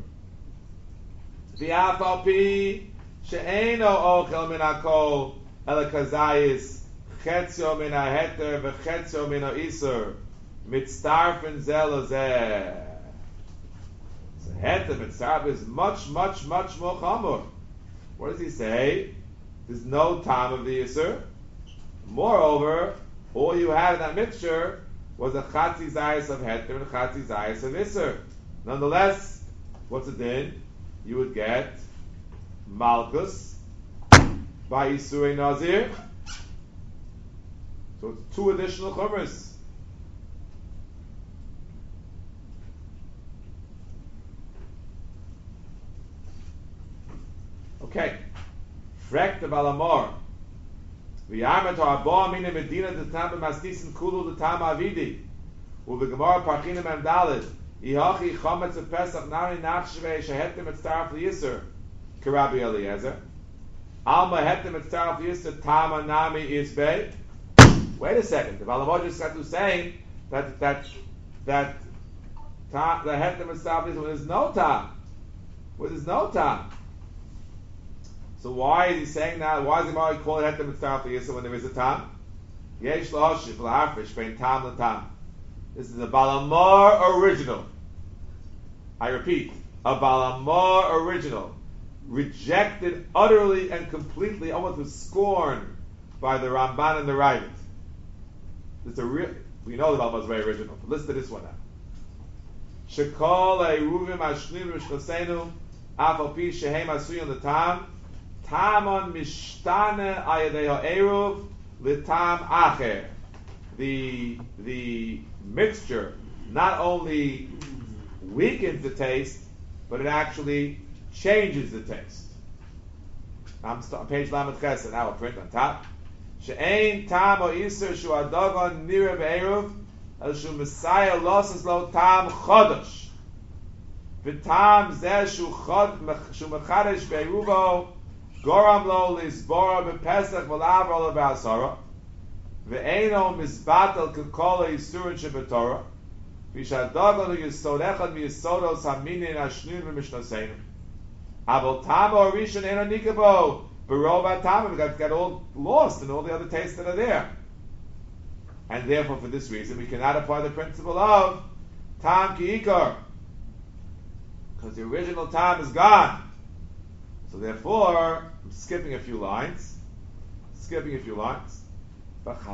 V'af al pi she'ein o ochel min hakol ele kezayis chetzio min ha'heter v'chetzio min ha'isser mitztarfen zeh lezeh. So heter mitztarf is much more chamor. What does he say? There's no time of the Yisur. Moreover, all you had in that mixture was a chatzi zayis of heter and a chatzi zayis of Yisur. Nonetheless, what's it then? You would get Malchus by Yisurei Nazir. So it's two additional chumras. Okay. Frek the Balamor. V'yamet ha'arba mine medina de tam b'masnisin kulu de tam avidi. U'v'gemar parchinim emdalid. Ihachi chometz of Pesach nari nachshvei shehetem et starf liyisur. K'Rabbi Eliezer. Alma hetem et starf liyisur tama nami isbei. Wait a second. The Balamor just got to saying that the hetem et starf liyisur when there's no tam. When there's no tam. So why is he saying that? Why is he already calling it hetem mitzvah yisa when there is a tam? Yesh lahoshiv laharfish bein tam l'tam. This is a Balamor original. I repeat, a Balamor original, rejected utterly and completely, almost with scorn, by the Ramban and the Ravid. It's a real. We know the Balamor is very original. But listen to this one now. Shekol eiruvim ashnim v'shchosenu afal pi shehem asuyim l'tam. Tamon mishtane ayadei ha'eruv litam acher. The mixture not only weakens the taste, but it actually changes the taste. I'm on page Lamed Chesed. Now I'll print on top. She'ein tam o iser shu adagon nira be'eruv el shu Messiah losses lo tam chodosh. V'tam zeh shu mechadesh be'eruvo Goram lo lisbora bepesach v'lavro lebasara ve'eno misbatel kekol yisurin shebetorah v'shadagon yisodechad v'yisodos haminin ashnun v'mishnaseinu avol tamo rishon eno nikabo berova tamo. We got all lost in all the other tastes that are there, and therefore for this reason we cannot apply the principle of tam ki ikar, because the original tam is gone. So therefore, I'm skipping a few lines. But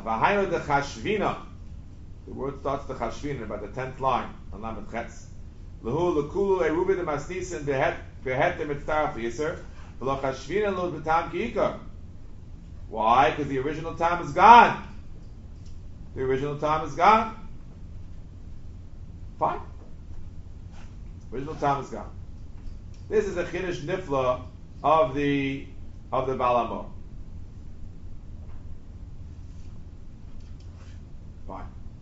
the word starts the chashvina about the 10th line on Lamed Ches. Lehu lekulu erubi de masnisin behetem mitzaraf liyiser. V'lo chashvina lo b'tam ki ikar. Why? Because the original time is gone. The original time is gone. Fine. Original time is gone. This is a chiddush nifla of the Balamor. Fine.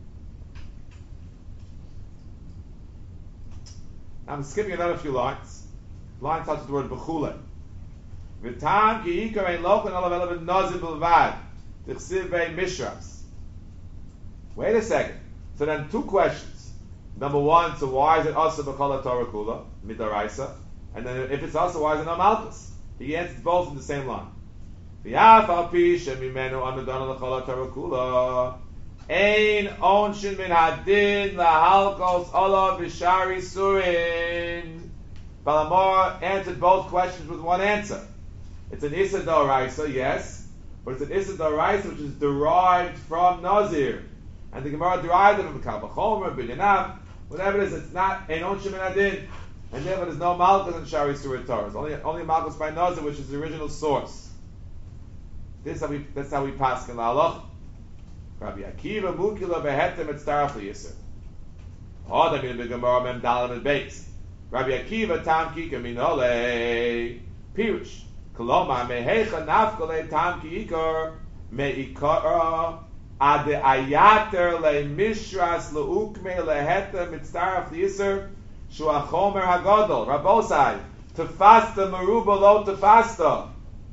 I'm skipping another few lines. Line starts with the word bechule. V'tam ki ikar ein lochen olav elav nazir b'lvad tichsiv bei mishras. Wait a second. So then two questions. Number one, so why is it asa b'chol Torah kula midaraisa? And then if it's asa, why is it not malchus? He answers both in the same line. V'yaf al pi shemimenu anadana l'chol Torah kula ein onshin min hadin lahalkos olav b'shari surin. Balamor answered both questions with one answer. It's an issa d'oraisa, yes, but it's an issa d'oraisa which is derived from Nazir. And the Gemara derived it from Kalvachomer, Bilyanav, whatever it is, it's not Einon Shemin Adin. And therefore there's no Malchus in Shari Surah Torah. It's only Malchus by Nazir, which is the original source. That's how we pass in La'aloch. Rabbi Akiva Mukila Behetem et Starach Liyiser. Hodam in the Gemara Mem Dalam and Beis. Rabbi Akiva Tam Kika Minole Pirush. Koloma Mehecha Nafkale Tam Kikar Meikara Ade Ayater Le Mishras Leukme Leheta Mitzaraf Liyiser Shuachomer Hagadol Rabosai Tefasta Meruba Lo Tefasta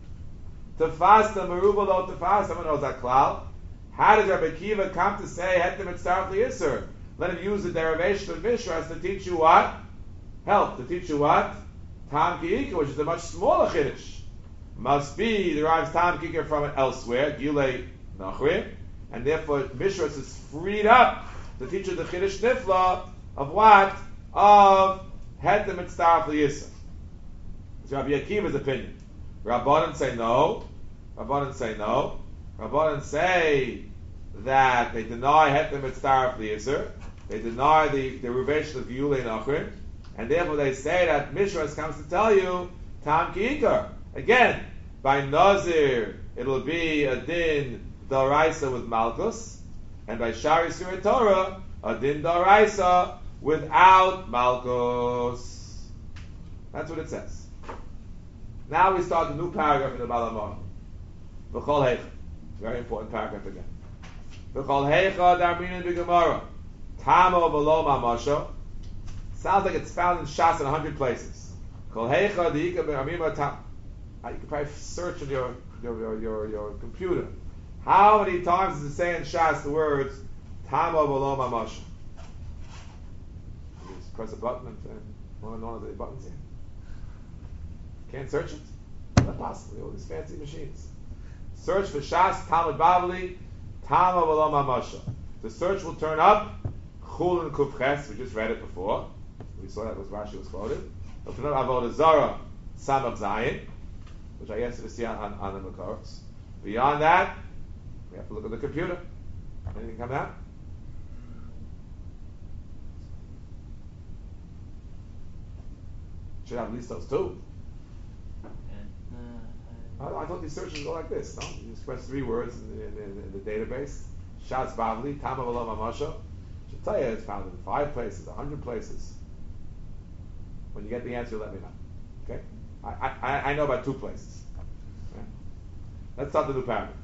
Tefasta Meruba Lo Tefasta. Someone knows that klal. How does Rabbi Akiva come to say Heta Mitzaraf Liyiser? Let him use the derivation of Mishras to teach you what? Help to teach you what? Tam Ki'ika, which is a much smaller chiddush. Must be derives Tam Ki'ika from it elsewhere, Gilei Nachri, and therefore Mishras is freed up to teach you the chiddush nifla of what? Of Hetem Mitzaraf L'Yisra. It's Rabbi Akiva's opinion. Rabbanan say no. Rabbanan say no. Rabbanan say that they deny Hetem Mitzaraf L'Yisra. They deny the derivation of Gilei Nachri. And therefore they say that Mishras comes to tell you Tam Ki'ikar. Again, by Nazir it'll be a din d'oraisa with Malchus, and by Shari Surah Torah a din d'oraisa without Malchus. That's what it says. Now we start a new paragraph in the Balamor. V'chol heicha. Very important paragraph again. V'chol heicha darminin b'gemara. Tamo v'lo mamasho. Sounds like it's found in Shas in 100 places. Kol heicha diika be'amima tam. You can probably search on your computer. How many times does it say in Shas the words Tamo v'lo mamasho? You just press a button and one of the buttons here. Can't search it? Not possible. All these fancy machines. Search for Shas Talmud Bavli Tamo v'lo mamasho. The search will turn up Chul and Kufches. We just read it before. We saw that was Rashi was quoted. Avodah Zarah, Samach Zayin, which I guess is on the Makoros. Beyond that, we have to look at the computer. Anything come out? Should have at least those two. I thought these searches go like this. No, you just press 3 words in the database. Shas Bavli, Tama V'lo Mamasho. Should tell you it's found in 5 places, 100 places. When you get the answer, let me know. Okay? I know about 2 places. Okay? Let's start the new paragraph.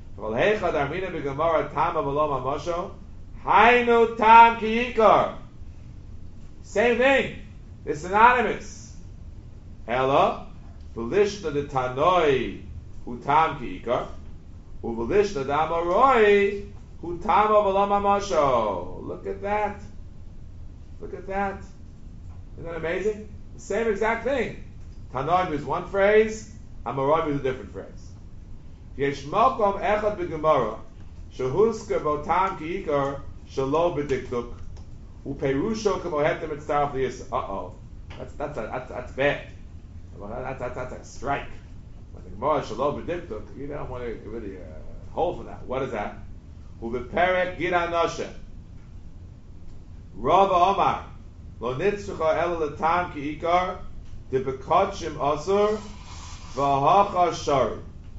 Same thing. They're synonymous. Ella, v'lishna de tanoi hu tam ki ikar, u'v'lishna de amaroi hu tam v'lo mamasho. Look at that. Look at that. Isn't that amazing? The same exact thing. Tanoim is one phrase, Amoraim is a different phrase. Yesh mokom echad b'gemara, shehusker botam ki ikar, shelo b'dikduk, u'perusho k'mohetem etzaraf liyisa. Uh-oh. That's bad. That's a strike. But the Gemara, shelo b'dikduk, you don't want to really hold for that. What is that? U'beperek gira noshe. Rava Omar, Lo nitzrucha ela letam ki ikar de bekachim asur v'hacha shari.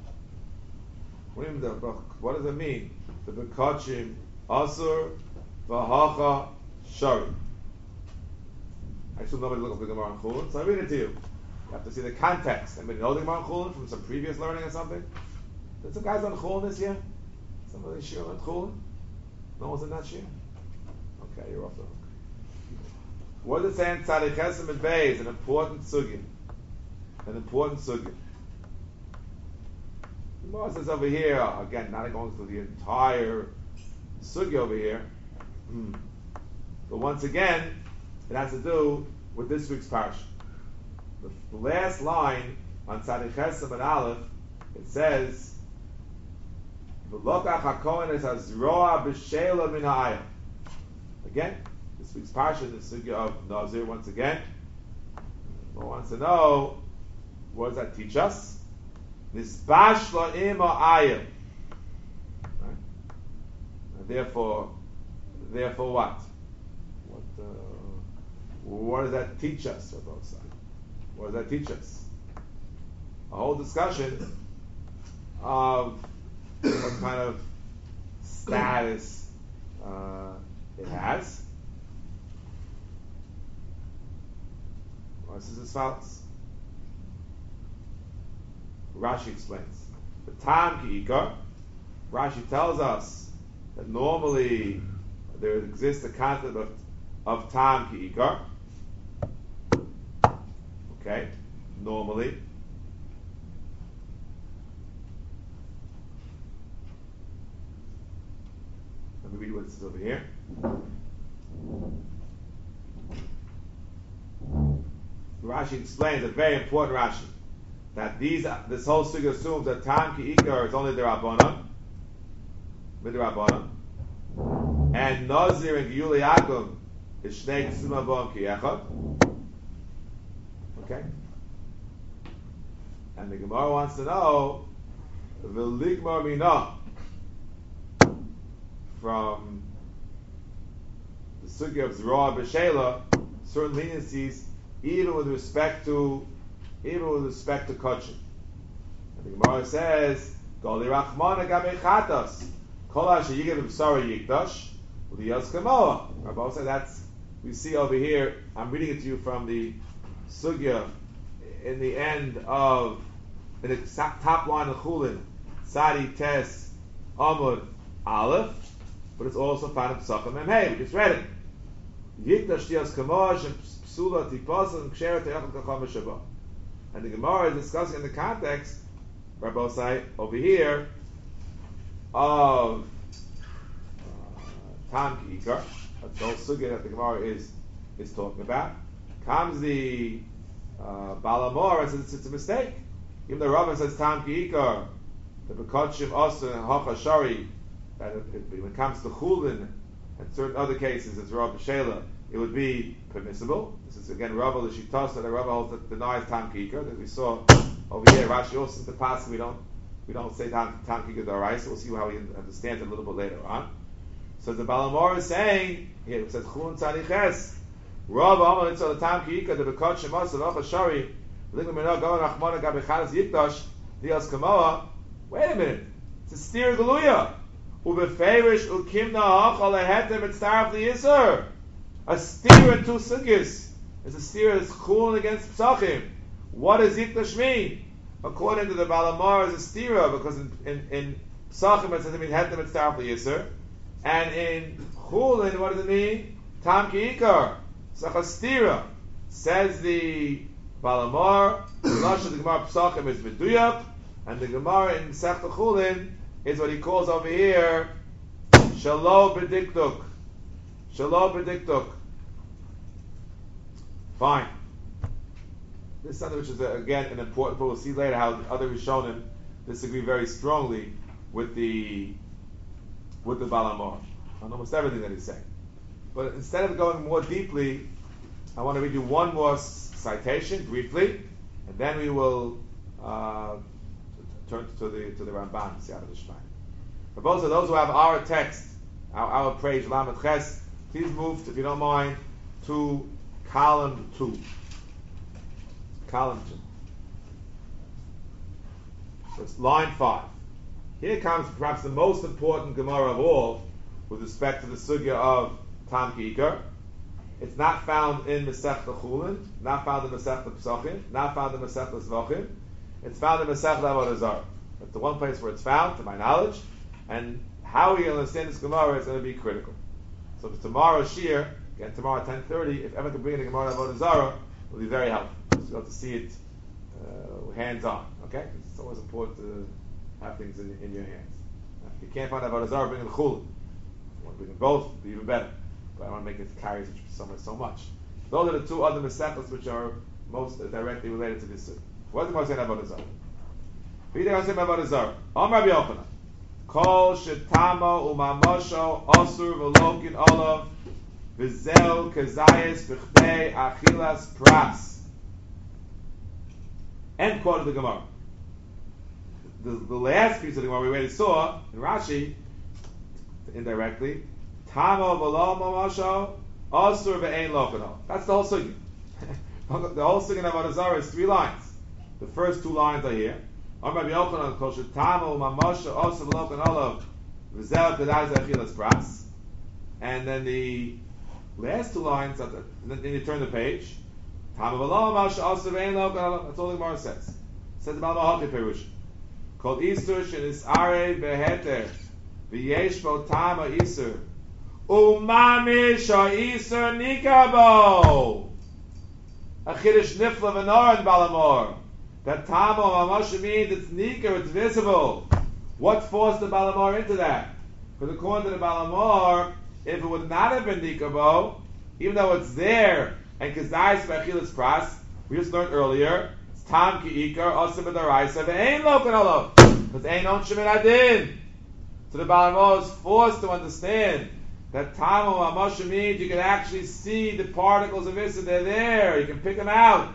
What does it mean? The bekachim asur v'hacha shari. I should nobody look up the Gemara in Chulin, so I read it to you. You have to see the context. Anybody know the Gemara in Chulin from some previous learning or something? Did some guys on Chulin this year? Somebody shir on Chulin? No one's in that shir? Okay, you're off the hook. What does it say in Tzaddik Chesem and Bey is an important sugya. An important sugya. The Gemara says over here, again, not going through the entire sugya over here, but once again, it has to do with this week's parsha. The last line on Tzaddik Chesem and Aleph, it says, "V'lokach hakohen es hazroa b'sheila min ha'ayim." Again, this week's parsha, the sugya of Nazir once again. One wants to know, what does that teach us? Nisbash la'im ha'ayim. Therefore what? What does that teach us, Rabbi Osai? What does that teach us? A whole discussion of what kind of status it has. Well, this is as follows. Rashi explains. The Tam Ki Ikar, Rashi tells us that normally there exists a concept of Tam Ki Ikar. Okay, normally. Let me read what it says over here. Rashi explains, a very important Rashi, that this whole sugya assumes that Tam Ki Ikar is only the Rabbanon, and Nazir and Giyul Yaakov is Shnei Ksuma B'om Ki Echad. Okay? And the Gemara wants to know, V'ligmar Mina, from the sugya of Zroa B'Sheila, certain leniencies, even with respect to Kachim. And the Gemara says, Goli Rachmana Gabe Chatas, Kol Asher Yigav B'Sara Yikdash, U'liyas Kamoa. Rabbi said that's, we see over here, I'm reading it to you from the sugya in the end of, in the top line of Chulin, Sadi Tes Amud Aleph, but it's also found in Pesachim Memhei. We just read it. Yikdash Tiyas Kamoa Shem Psula Tipasan Ksheret Teyachim Kacham Shabbat. And the Gemara is discussing in the context, Rabbi Osai, over here, of Tam Ki Ikar. That's the whole sugya that the Gemara is talking about. Comes the Balamor and says it's a mistake. Even the Rambam says Tam Ki Ikar, the Bekachim Osu and Hacha Shari, that when it comes to Chulin and certain other cases, it's Rav Shela, it would be permissible. This is again Rav L'Shitas that the Rav holds that denies Tam Ki Ikar, that we saw over here. Rashi also in the past we don't say Tam Ki Ikar D'Oraisa, so we'll see how he understands it a little bit later on. So the Balamor is saying here, it says Chulin Tzaddik Ches. Rav Amar Nitzal Tam Ki Ikar the Bekachim Osu Hacha Shari. Wait a minute. It's a steer galuya. Ubeferish ukimna hachal lehetem etzaraf liyisur. A steer in two sugyas is a steer that's chulin against psachim. What does yikdash mean? According to the Balamar, is a steer because in psachim it says it means hetem etzaraf liyisur, and in chulin what does it mean? Tam ki ikar. It's a steer. Says the Balamar, the Lashon of the Gemara Psachim is Meduyak, and the Gemara in Masechta Chulin is what he calls over here Shalo B'diktuk. Shalo B'diktuk. Fine. This is something which is again an important point. We'll see later how the other Rishonim disagree very strongly with the Balamar on almost everything that he's saying. But instead of going more deeply, I want to read you one more citation briefly, and then we will turn to the Ramban, Siyata D'Shmai. For both of those who have our text, our page Lamed Ches, please move, if you don't mind, to column 2. Column 2. So it's line 5. Here comes perhaps the most important Gemara of all with respect to the sugya of Tam Ki'ikar. It's not found in Masechta Chulin, not found in Masechta Pesachim, not found in Masechta Zvachim. It's found in Masechta Avodah Zarah. That's the one place where it's found, to my knowledge, and how we understand this Gemara is going to be critical. So for tomorrow's Shir, again tomorrow at 10:30, if ever can bring in the Gemara Avodah Zarah, it will be very helpful. You'll be able to see it hands-on. Okay, it's always important to have things in your hands. If you can't find Avodah Zarah, bring in the Chulin. If you want to bring in both, it'll be even better. But I don't want to make it carry so much. Those are the two other Masechtas which are most directly related to this. What is the Gemara saying about Avodah Zarah? What is the Gemara saying about Avodah Zarah? Amar Rabbi Yochanan, Kol shetama umamosho osur v'lokin olav v'zel kezayis b'chdei achilas pras. End quote of the Gemara. The last piece of the Gemara we already saw in Rashi, indirectly, Tamo v'lo mamosho osur v'ein lokano. That's the whole sugya. The whole sugya of Avodah Zarah is 3 lines. The first 2 lines are here. Amar Rabbi Yochanan, Kol shetamo mamosho osur v'lokin olav v'zel kezayis b'chilas pras. And then the last 2 lines, and then you turn the page. Tamo v'lo mamosho osur v'ein lokin olav. That's all the Gemara says. It says about Mahaki Perush. Kol isur shenisarei beheter v'yesh bo tama isur umamish ha'isur nikabo. A chiddush nifla v'nor in Balamor. That tama mamash means it's nikar, it's visible. What forced the Balamor into that? Because according to the Balamor, if it would not have been nikabo, even though it's there and kazayis b'achilas pras, we just learned earlier, it's tam ki'ikar osem b'daraisa v'ein lokan olav, because ein on shemin adin. So the Balamor is forced to understand that tam mamash means you can actually see the particles of Issa, they're there, you can pick them out.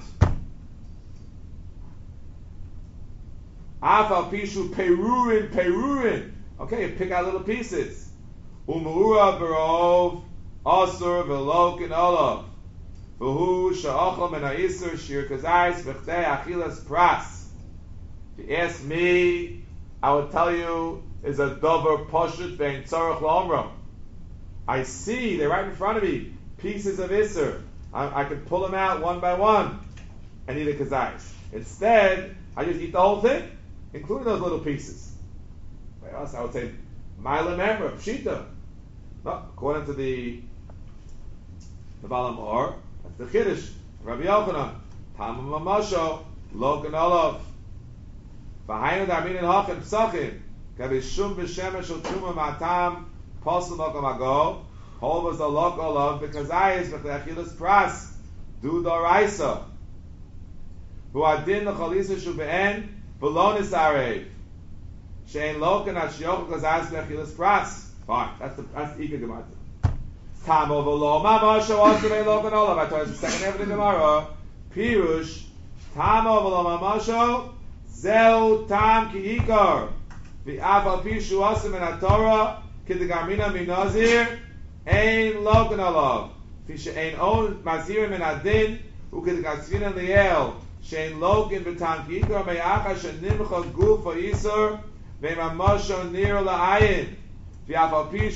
Afal pishu perurin. Okay, you pick out little pieces. Umura barov asur velokin olav. V'hu sha'achal min ha'isur shir kazayis v'chdei achilas pras. If you ask me, I would tell you is a dover poshut vein tzarech la'omram. I see, they're right in front of me, pieces of isur. I could pull them out one by one and eat a kazayis. Instead, I just eat the whole thing, including those little pieces. By us, I would say, Maila Memra, Pshita. No, according to the Balamor, that's the Chiddush, Rabbi Yochanan, Tama Mamasho, Lokan Olav, V'hainu Darmin and Hachem Psachim, Gabi Shum B'Shemesh Shel Truma Matam, Posel Mokom Ago, Hol was the Lok Olav, because I is V'Achilas Pras, Du Doraisa, Hu Adin L'Chalisa Shu Be'en, V'Lonis Arev, Shein Lokan Ashyoch Kazayis V'Achilas Pras. Fine, that's the Ika Gemara. Tamo v'lo mamasho also ve'en lokan olav. I told you the second half of the Gemara. Pirush, Tamo v'lo mamasho, zeu tam ki'ikar. V'afal pishu also min haTorah, k'degarmina min nazir, ein lokan olav. Fisha ein on mazir min adin, u'k'degarsvina liel, shein lokan v'tam ki'ikar, me'acha shenimcha guf ha'isur, ve'mamasho nir la'ayin. What an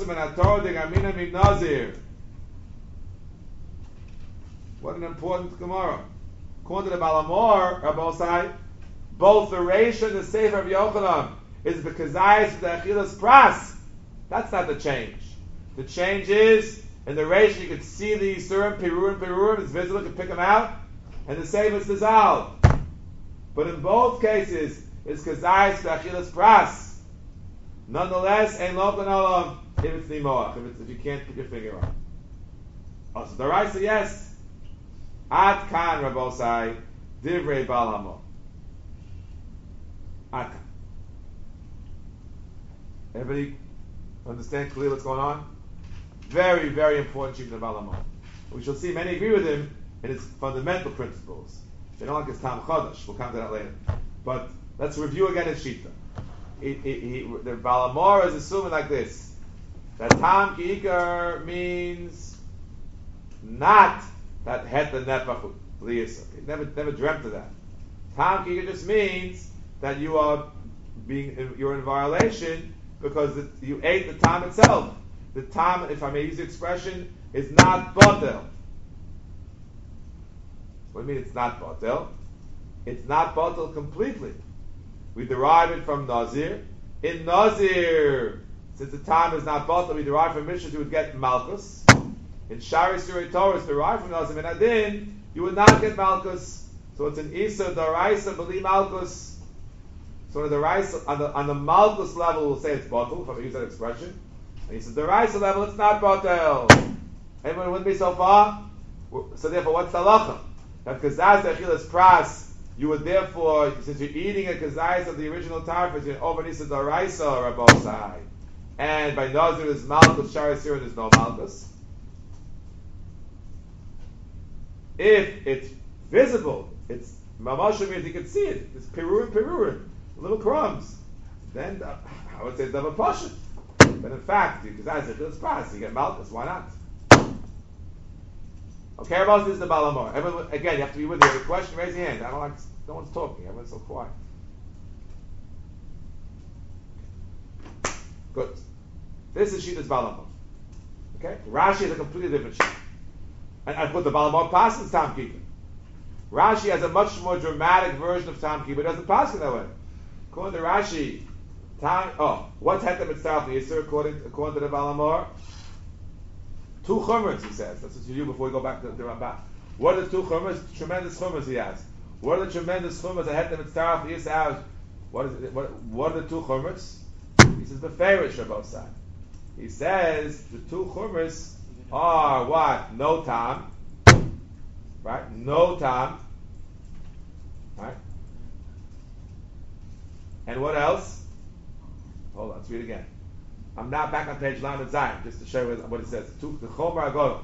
important Gemara. According to the Balamor, Rabbosai, both the Reish and the Sefer of Yochanan is the Kazayis of the Achilas Pras. That's not the change. The change is, in the Reish you could see the Yisurim, Perurim, it's visible, you can pick them out, and the Sefer is dissolved. But in both cases, it's Kazayis of the Achilas Pras. Nonetheless, ein lokan olav if it's nimoach, if you can't put your finger on. Also, the right say yes. Ad kan Rabbosai divrei Bal Hamo. Ad kan. Everybody understand clearly what's going on? Very, very important shita of Bal Hamo. We shall see many agree with him in his fundamental principles. They don't like his Tam Chodesh. We'll come to that later. But let's review again his shita. The Balamor is assuming like this, that Tam Ki'ikar means not that het the nepach liyisa. Never dreamt of that. Tam kika just means that you're in violation because you ate the tam itself. The tam, if I may use the expression, is not batel. What do you mean it's not batel? It's not batel completely. We derive it from Nazir. In Nazir, since the time is not batel, we derive from Mishnah you would get Malchus. In Shari Surei Torah, it's derived from Nazir. In Adin, you would not get Malchus. So it's an Isa, Daraisa, Beli Malchus. So on the Daraisa, on the Malchus level, we'll say it's batel, if I use that expression. And he says, Daraisa level, it's not batel. Anyone with me so far? So therefore, what's the halacha? That kazaz dechilas pras, you would therefore, since you're eating a kazayas of the original tarfas, you're over nisa daraisa or abosai. And by nazir there's malchus, shari sira there's no malchus. If it's visible, it's mamashim means you can see it. It's perurim, little crumbs. Then I would say it's double pasha. But in fact, the kazayas dechilas pras, you get malchus. Why not? Okay, everyone, this is the Balamor. Everyone, again, you have to be with me. If you have a question, raise your hand. I don't like, no one's talking. Everyone's so quiet. Good. This is Shita's Balamor. Okay? Rashi is a completely different sheet. And I put the Balamor past in Tam Kika. Rashi has a much more dramatic version of Tam Kika, but it doesn't pass in that way. According to Rashi, what's Hetem Mitzvah Yisur according to the Balamor? Two chumras, he says. That's what you do before we go back to the Ramban. What are the two chumras? Tremendous chumras, he has. What are the tremendous chumras that had them at Staraf Yisrael? What are the two chumras? He says the favorite Shabbosai. He says the two chumras are what? No tam. Right? No tam. Right? And what else? Hold on, let's read again. I'm now back on page Lamed Zayin, just to show you what it says. The Chomer Agodah.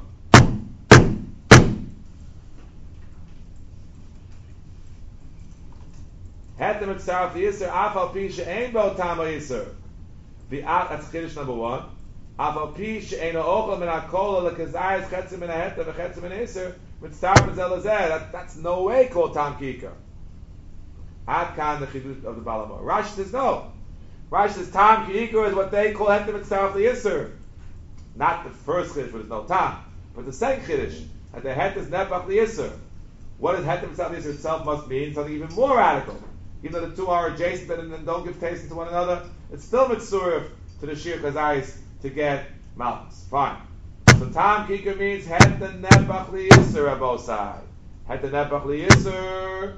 Hetem Mitzvah Yisur, Afal Pi She'ein Bo Tam Yisur. That's Chiddush number 1. Afal Pi She'ein Ochel Min HaKol Lekazayis Chetzim Min HaHetem V'Chetzim Min Yisur Mitzvah B'Zel Azeh. That's no way called Tam Kika. Ad Kan the Chiddush of the Balamor. Rashi says no. Rashi says Tam Ki'ikor is what they call Hetem Mitzvah Yisur. Not the first Chiddush, but there's no Tam. But the second Chiddush, that the Het is Nepach Yisur. What does Hetem Mitzvah Yisur itself must mean? Something even more radical. Even though the two are adjacent and don't give taste to one another, it's still Mitzurif to the Shir Chazayis to get Malchus. Fine. So Tam Ki'ikor means Het the Nepach Yisur Abosai. Het the Nepach Yisur.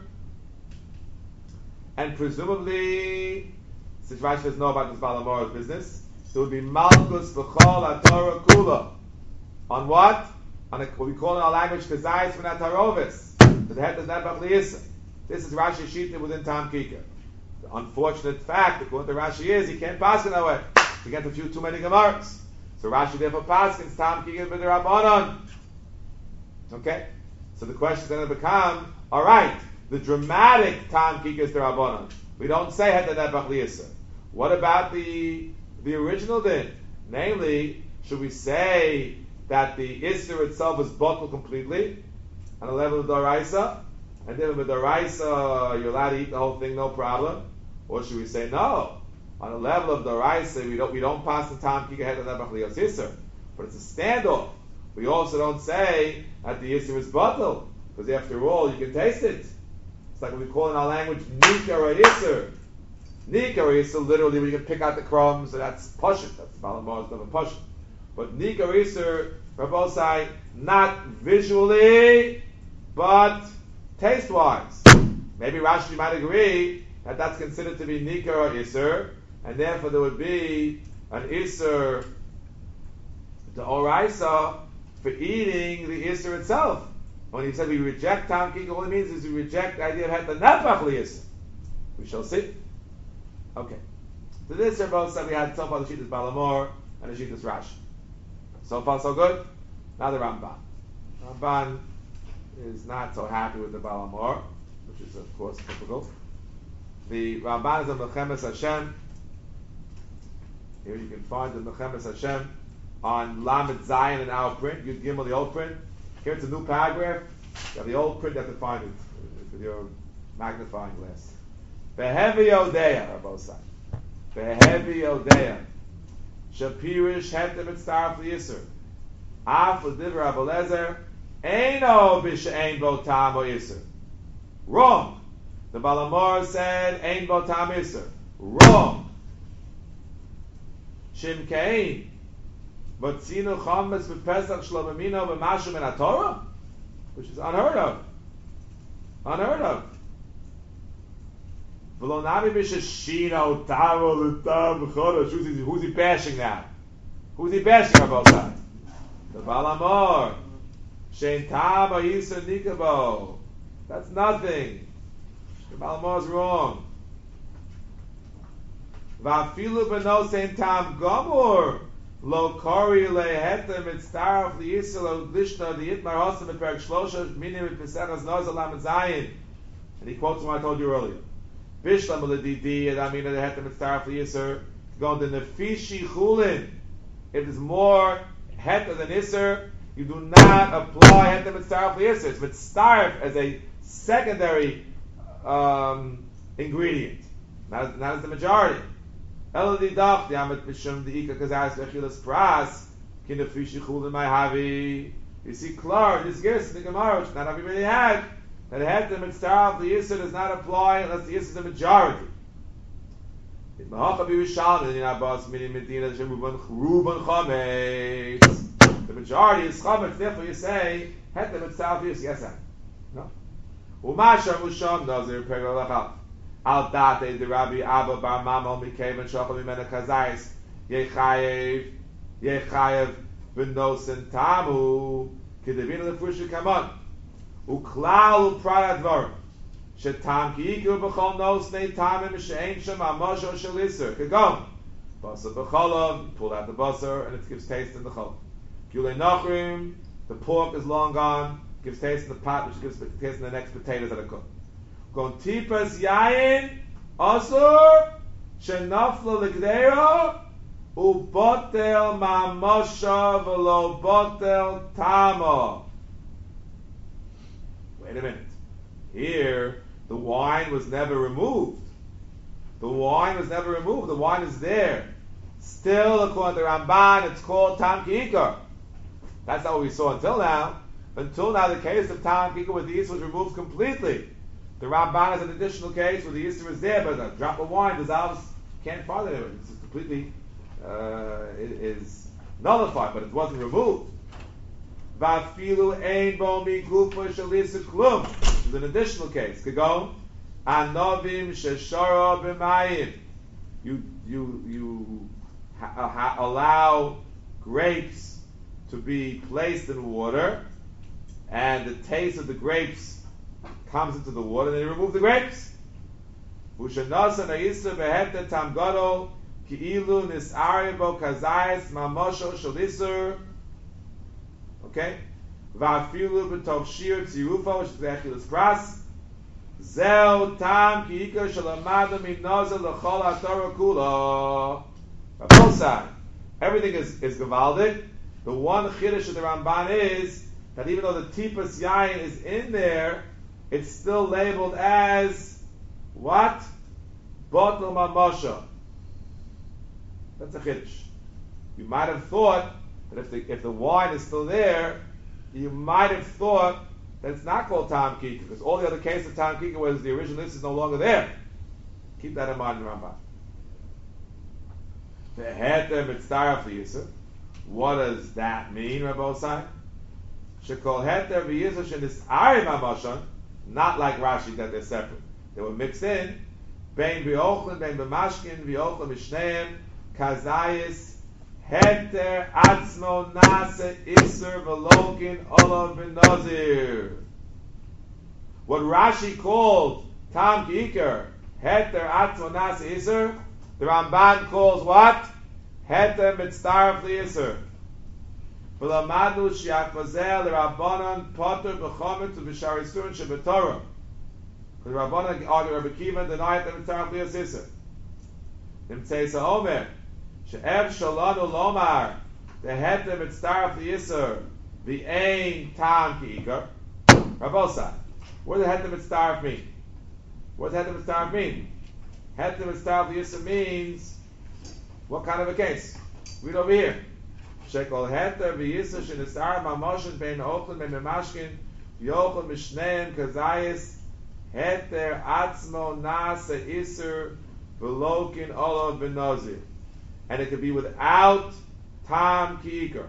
And presumably, since Rashi doesn't know about this Balamor's business, there would be Malchus V'chol HaTorah Kula. On what? On what we call in our language Kazayis V'natarovis. So the head does not Bach Liyisa. This is Rashi Shita within Tam Kika. The unfortunate fact, according to Rashi, is he can't pass in that way. He gets too many Gemaras. So Rashi therefore paskins Tam Kika B'derabbanon. Okay? So the question is going to become, alright, the dramatic Tam Kika is Derabbanon. We don't say Het Nebach Liyisa. What about the original din? Namely, should we say that the Isser itself is bottled completely on the level of Daraisa, and then with Daraisa you're allowed to eat the whole thing, no problem? Or should we say no? On the level of Daraisa, we don't pass the time Kika Het Nebach Liyos Isser, but it's a standoff. We also don't say that the Isser is bottled, because after all, you can taste it. It's like what we call in our language Nika or Isser. Nika or Isser, literally, when you can pick out the crumbs, so that's Pashut. That's Balamor's of a Pashut. But Nika or Isser, Rabosai, not visually, but taste-wise. Maybe Rashi might agree that that's considered to be Nika or Isser, and therefore there would be an Isser, the Oraisa, for eating the Isser itself. When he said we reject Tam Kika, all it means is we reject the idea of Het the Nepach Liyisa. We shall see. Okay. So this are both said we had so far the Shittas Balamor and the Shittas Rashi. So far so good. Now the Ramban. Ramban is not so happy with the Balamor, which is of course typical. The Ramban is a Mechemes Hashem. Here you can find the Mechemes Hashem on Lamed Zion in our print, Yud Gimel, the old print. Here it's a new paragraph. You have the old print, you have to find it with your magnifying glass. Behevi Odea, are both sides. Behevi Odea. Shapirish hetem etzarf liyisur. Af l'diver Abelezer. Eino b'she'ein bo tam o yisur. Wrong. The Balamor said, Ein bo tam yisur. Wrong. Shimkein. Motzinu chametz b'pesach shlomimino b'mashu min haTorah? Which is unheard of. Unheard of. V'lo nami b'sheshino tavo l'tam b'chodesh. Who's he bashing now? Who's he bashing on both sides? The Balamor. Shein tam ha'yisur nikabo. That's nothing. The Balamor is wrong. V'afilu b'no sein tam gomur. Lo kori lehetem etzarf liyisur lo glishna liyitmar hosam eperek shlosha minim et pesenas noz alam zayin. And he quotes what I told you earlier. Bishlam l'didi and amina lehetem etzarf liyisur. Going to nefishi chulin. If it's more heter than isur, you do not apply hetem etzarf liyisur. It's mitzarf as a secondary ingredient, not as the majority. You see, clear this gets in the Gemara, which not everybody had, that hetem etzarf liyisur does not apply unless the yisur is the majority. The majority is chametz, therefore you say hetem etzarf liyisur. Yes, sir. No. Umasha musham nazir perolachal. Al date the Rabbi Abba bar Mamo mikeven shachal mimena kazayis yechayev v'nosen tamu k'devina lefusha kamon uklal u'praya dvar shetam ki'iku b'chol nosnei tamim she'ein shem amosho shelisur k'gom basar b'cholov, pull out the basar and it gives taste in the chol. Gulei nachrim, the pork is long gone, gives taste in the pot, which gives taste in the next potatoes that are cooked. Gontipas yayin asur shenafla l'gdeiro ubotel mamosha v'lo botel tamo. Wait a minute. Here, the wine was never removed. The wine was never removed. The wine is there. Still, according to Ramban, it's called tam ki'ikar. That's not what we saw until now. Until now, the case of tam ki'ikar where the yeast was removed completely. The Ramban is an additional case where the yisur is there, but a drop of wine dissolves, can't bother it. It's just completely, it is nullified, but it wasn't removed. Vafilu ein bo mi gufa shalisa klum. This is an additional case. Kagon anovim sheshara b'mayim. You allow grapes to be placed in water, and the taste of the grapes comes into the water, and they remove the grapes. Ushanasa na'isa behetet tamgado ki'ilu nis'ari bo kazayis mamosho shalisur. Okay? Va'afilu b'tov shir tzirufa, which is the Achilas Pras. Zeu tam ki'ika shalamada minoza l'chol ha'torah kula. On both sides, everything is gevaldik. The one chiddush of the Ramban is that even though the tipas yayin is in there, it's still labeled as what? Botel mamosha. That's a chiddush. You might have thought that if the wine is still there, you might have thought that it's not called tam kika, because all the other cases of tam kika was the original list is no longer there. Keep that in mind, Rambam. The heter mitzdaraf liyisur. What does that mean, Rabbi Osai? Shekol heter v'yisur shenis'ari mamosha. Not like Rashi that they're separate. They were mixed in. Bein v'ochlin, bein b'mashkin, v'ochlin b'shneim, kazayis, heter atzmo nase isur v'lokin olav v'nazir. What Rashi called tam ki'ikar, heter atzmo nase isur, the Ramban calls what? Heter mitzdaraf li'isur. V'lamadu shi'akvazel l'Rabbanan poter b'chomet u'b'sharisurin shebetorah. Because the Rabbanan argue Rabbi Kiva denied that mitzdaraf li'isur. Nimtzeisa omer she'ev shalanu lomar the heter mitzdaraf li'isur the ain tam ki'ikar. Rabosai. What does heter mitzdarf mean? What does heter mitzdarf mean? Heter mitzdarf yisa means what kind of a case? Read over here. Shekol heter v'yisa shenisar mamoshin bein ochlen bein memashkin yochel mishneim kazayis heter atzmo nasa iser v'lokin olav v'nozir. And it could be without tam ki'ikar.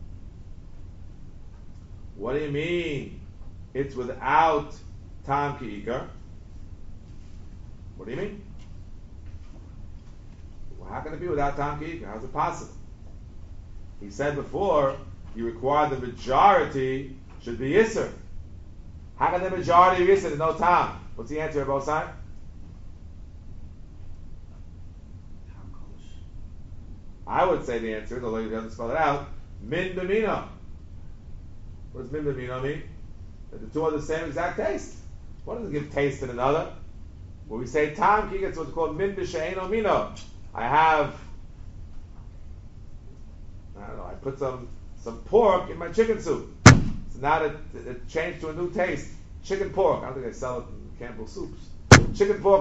What do you mean? It's without tam ki'ikar. What do you mean? Well, how can it be without tam ki'ikar? How's it possible? He said before, you require the majority should be Yisr. How can the majority be Yisr? There's no tam. What's the answer, both sides? I would say the answer is, although you haven't spelled it out, min b'mino. What does min b'mino mean? That the two are the same exact taste. One doesn't give taste in another. When we say tam ki'ikar, it's what's called min b'she'eno mino. I don't know, I put some pork in my chicken soup. So now it changed to a new taste. Chicken pork. I don't think they sell it in Campbell soups. Chicken pork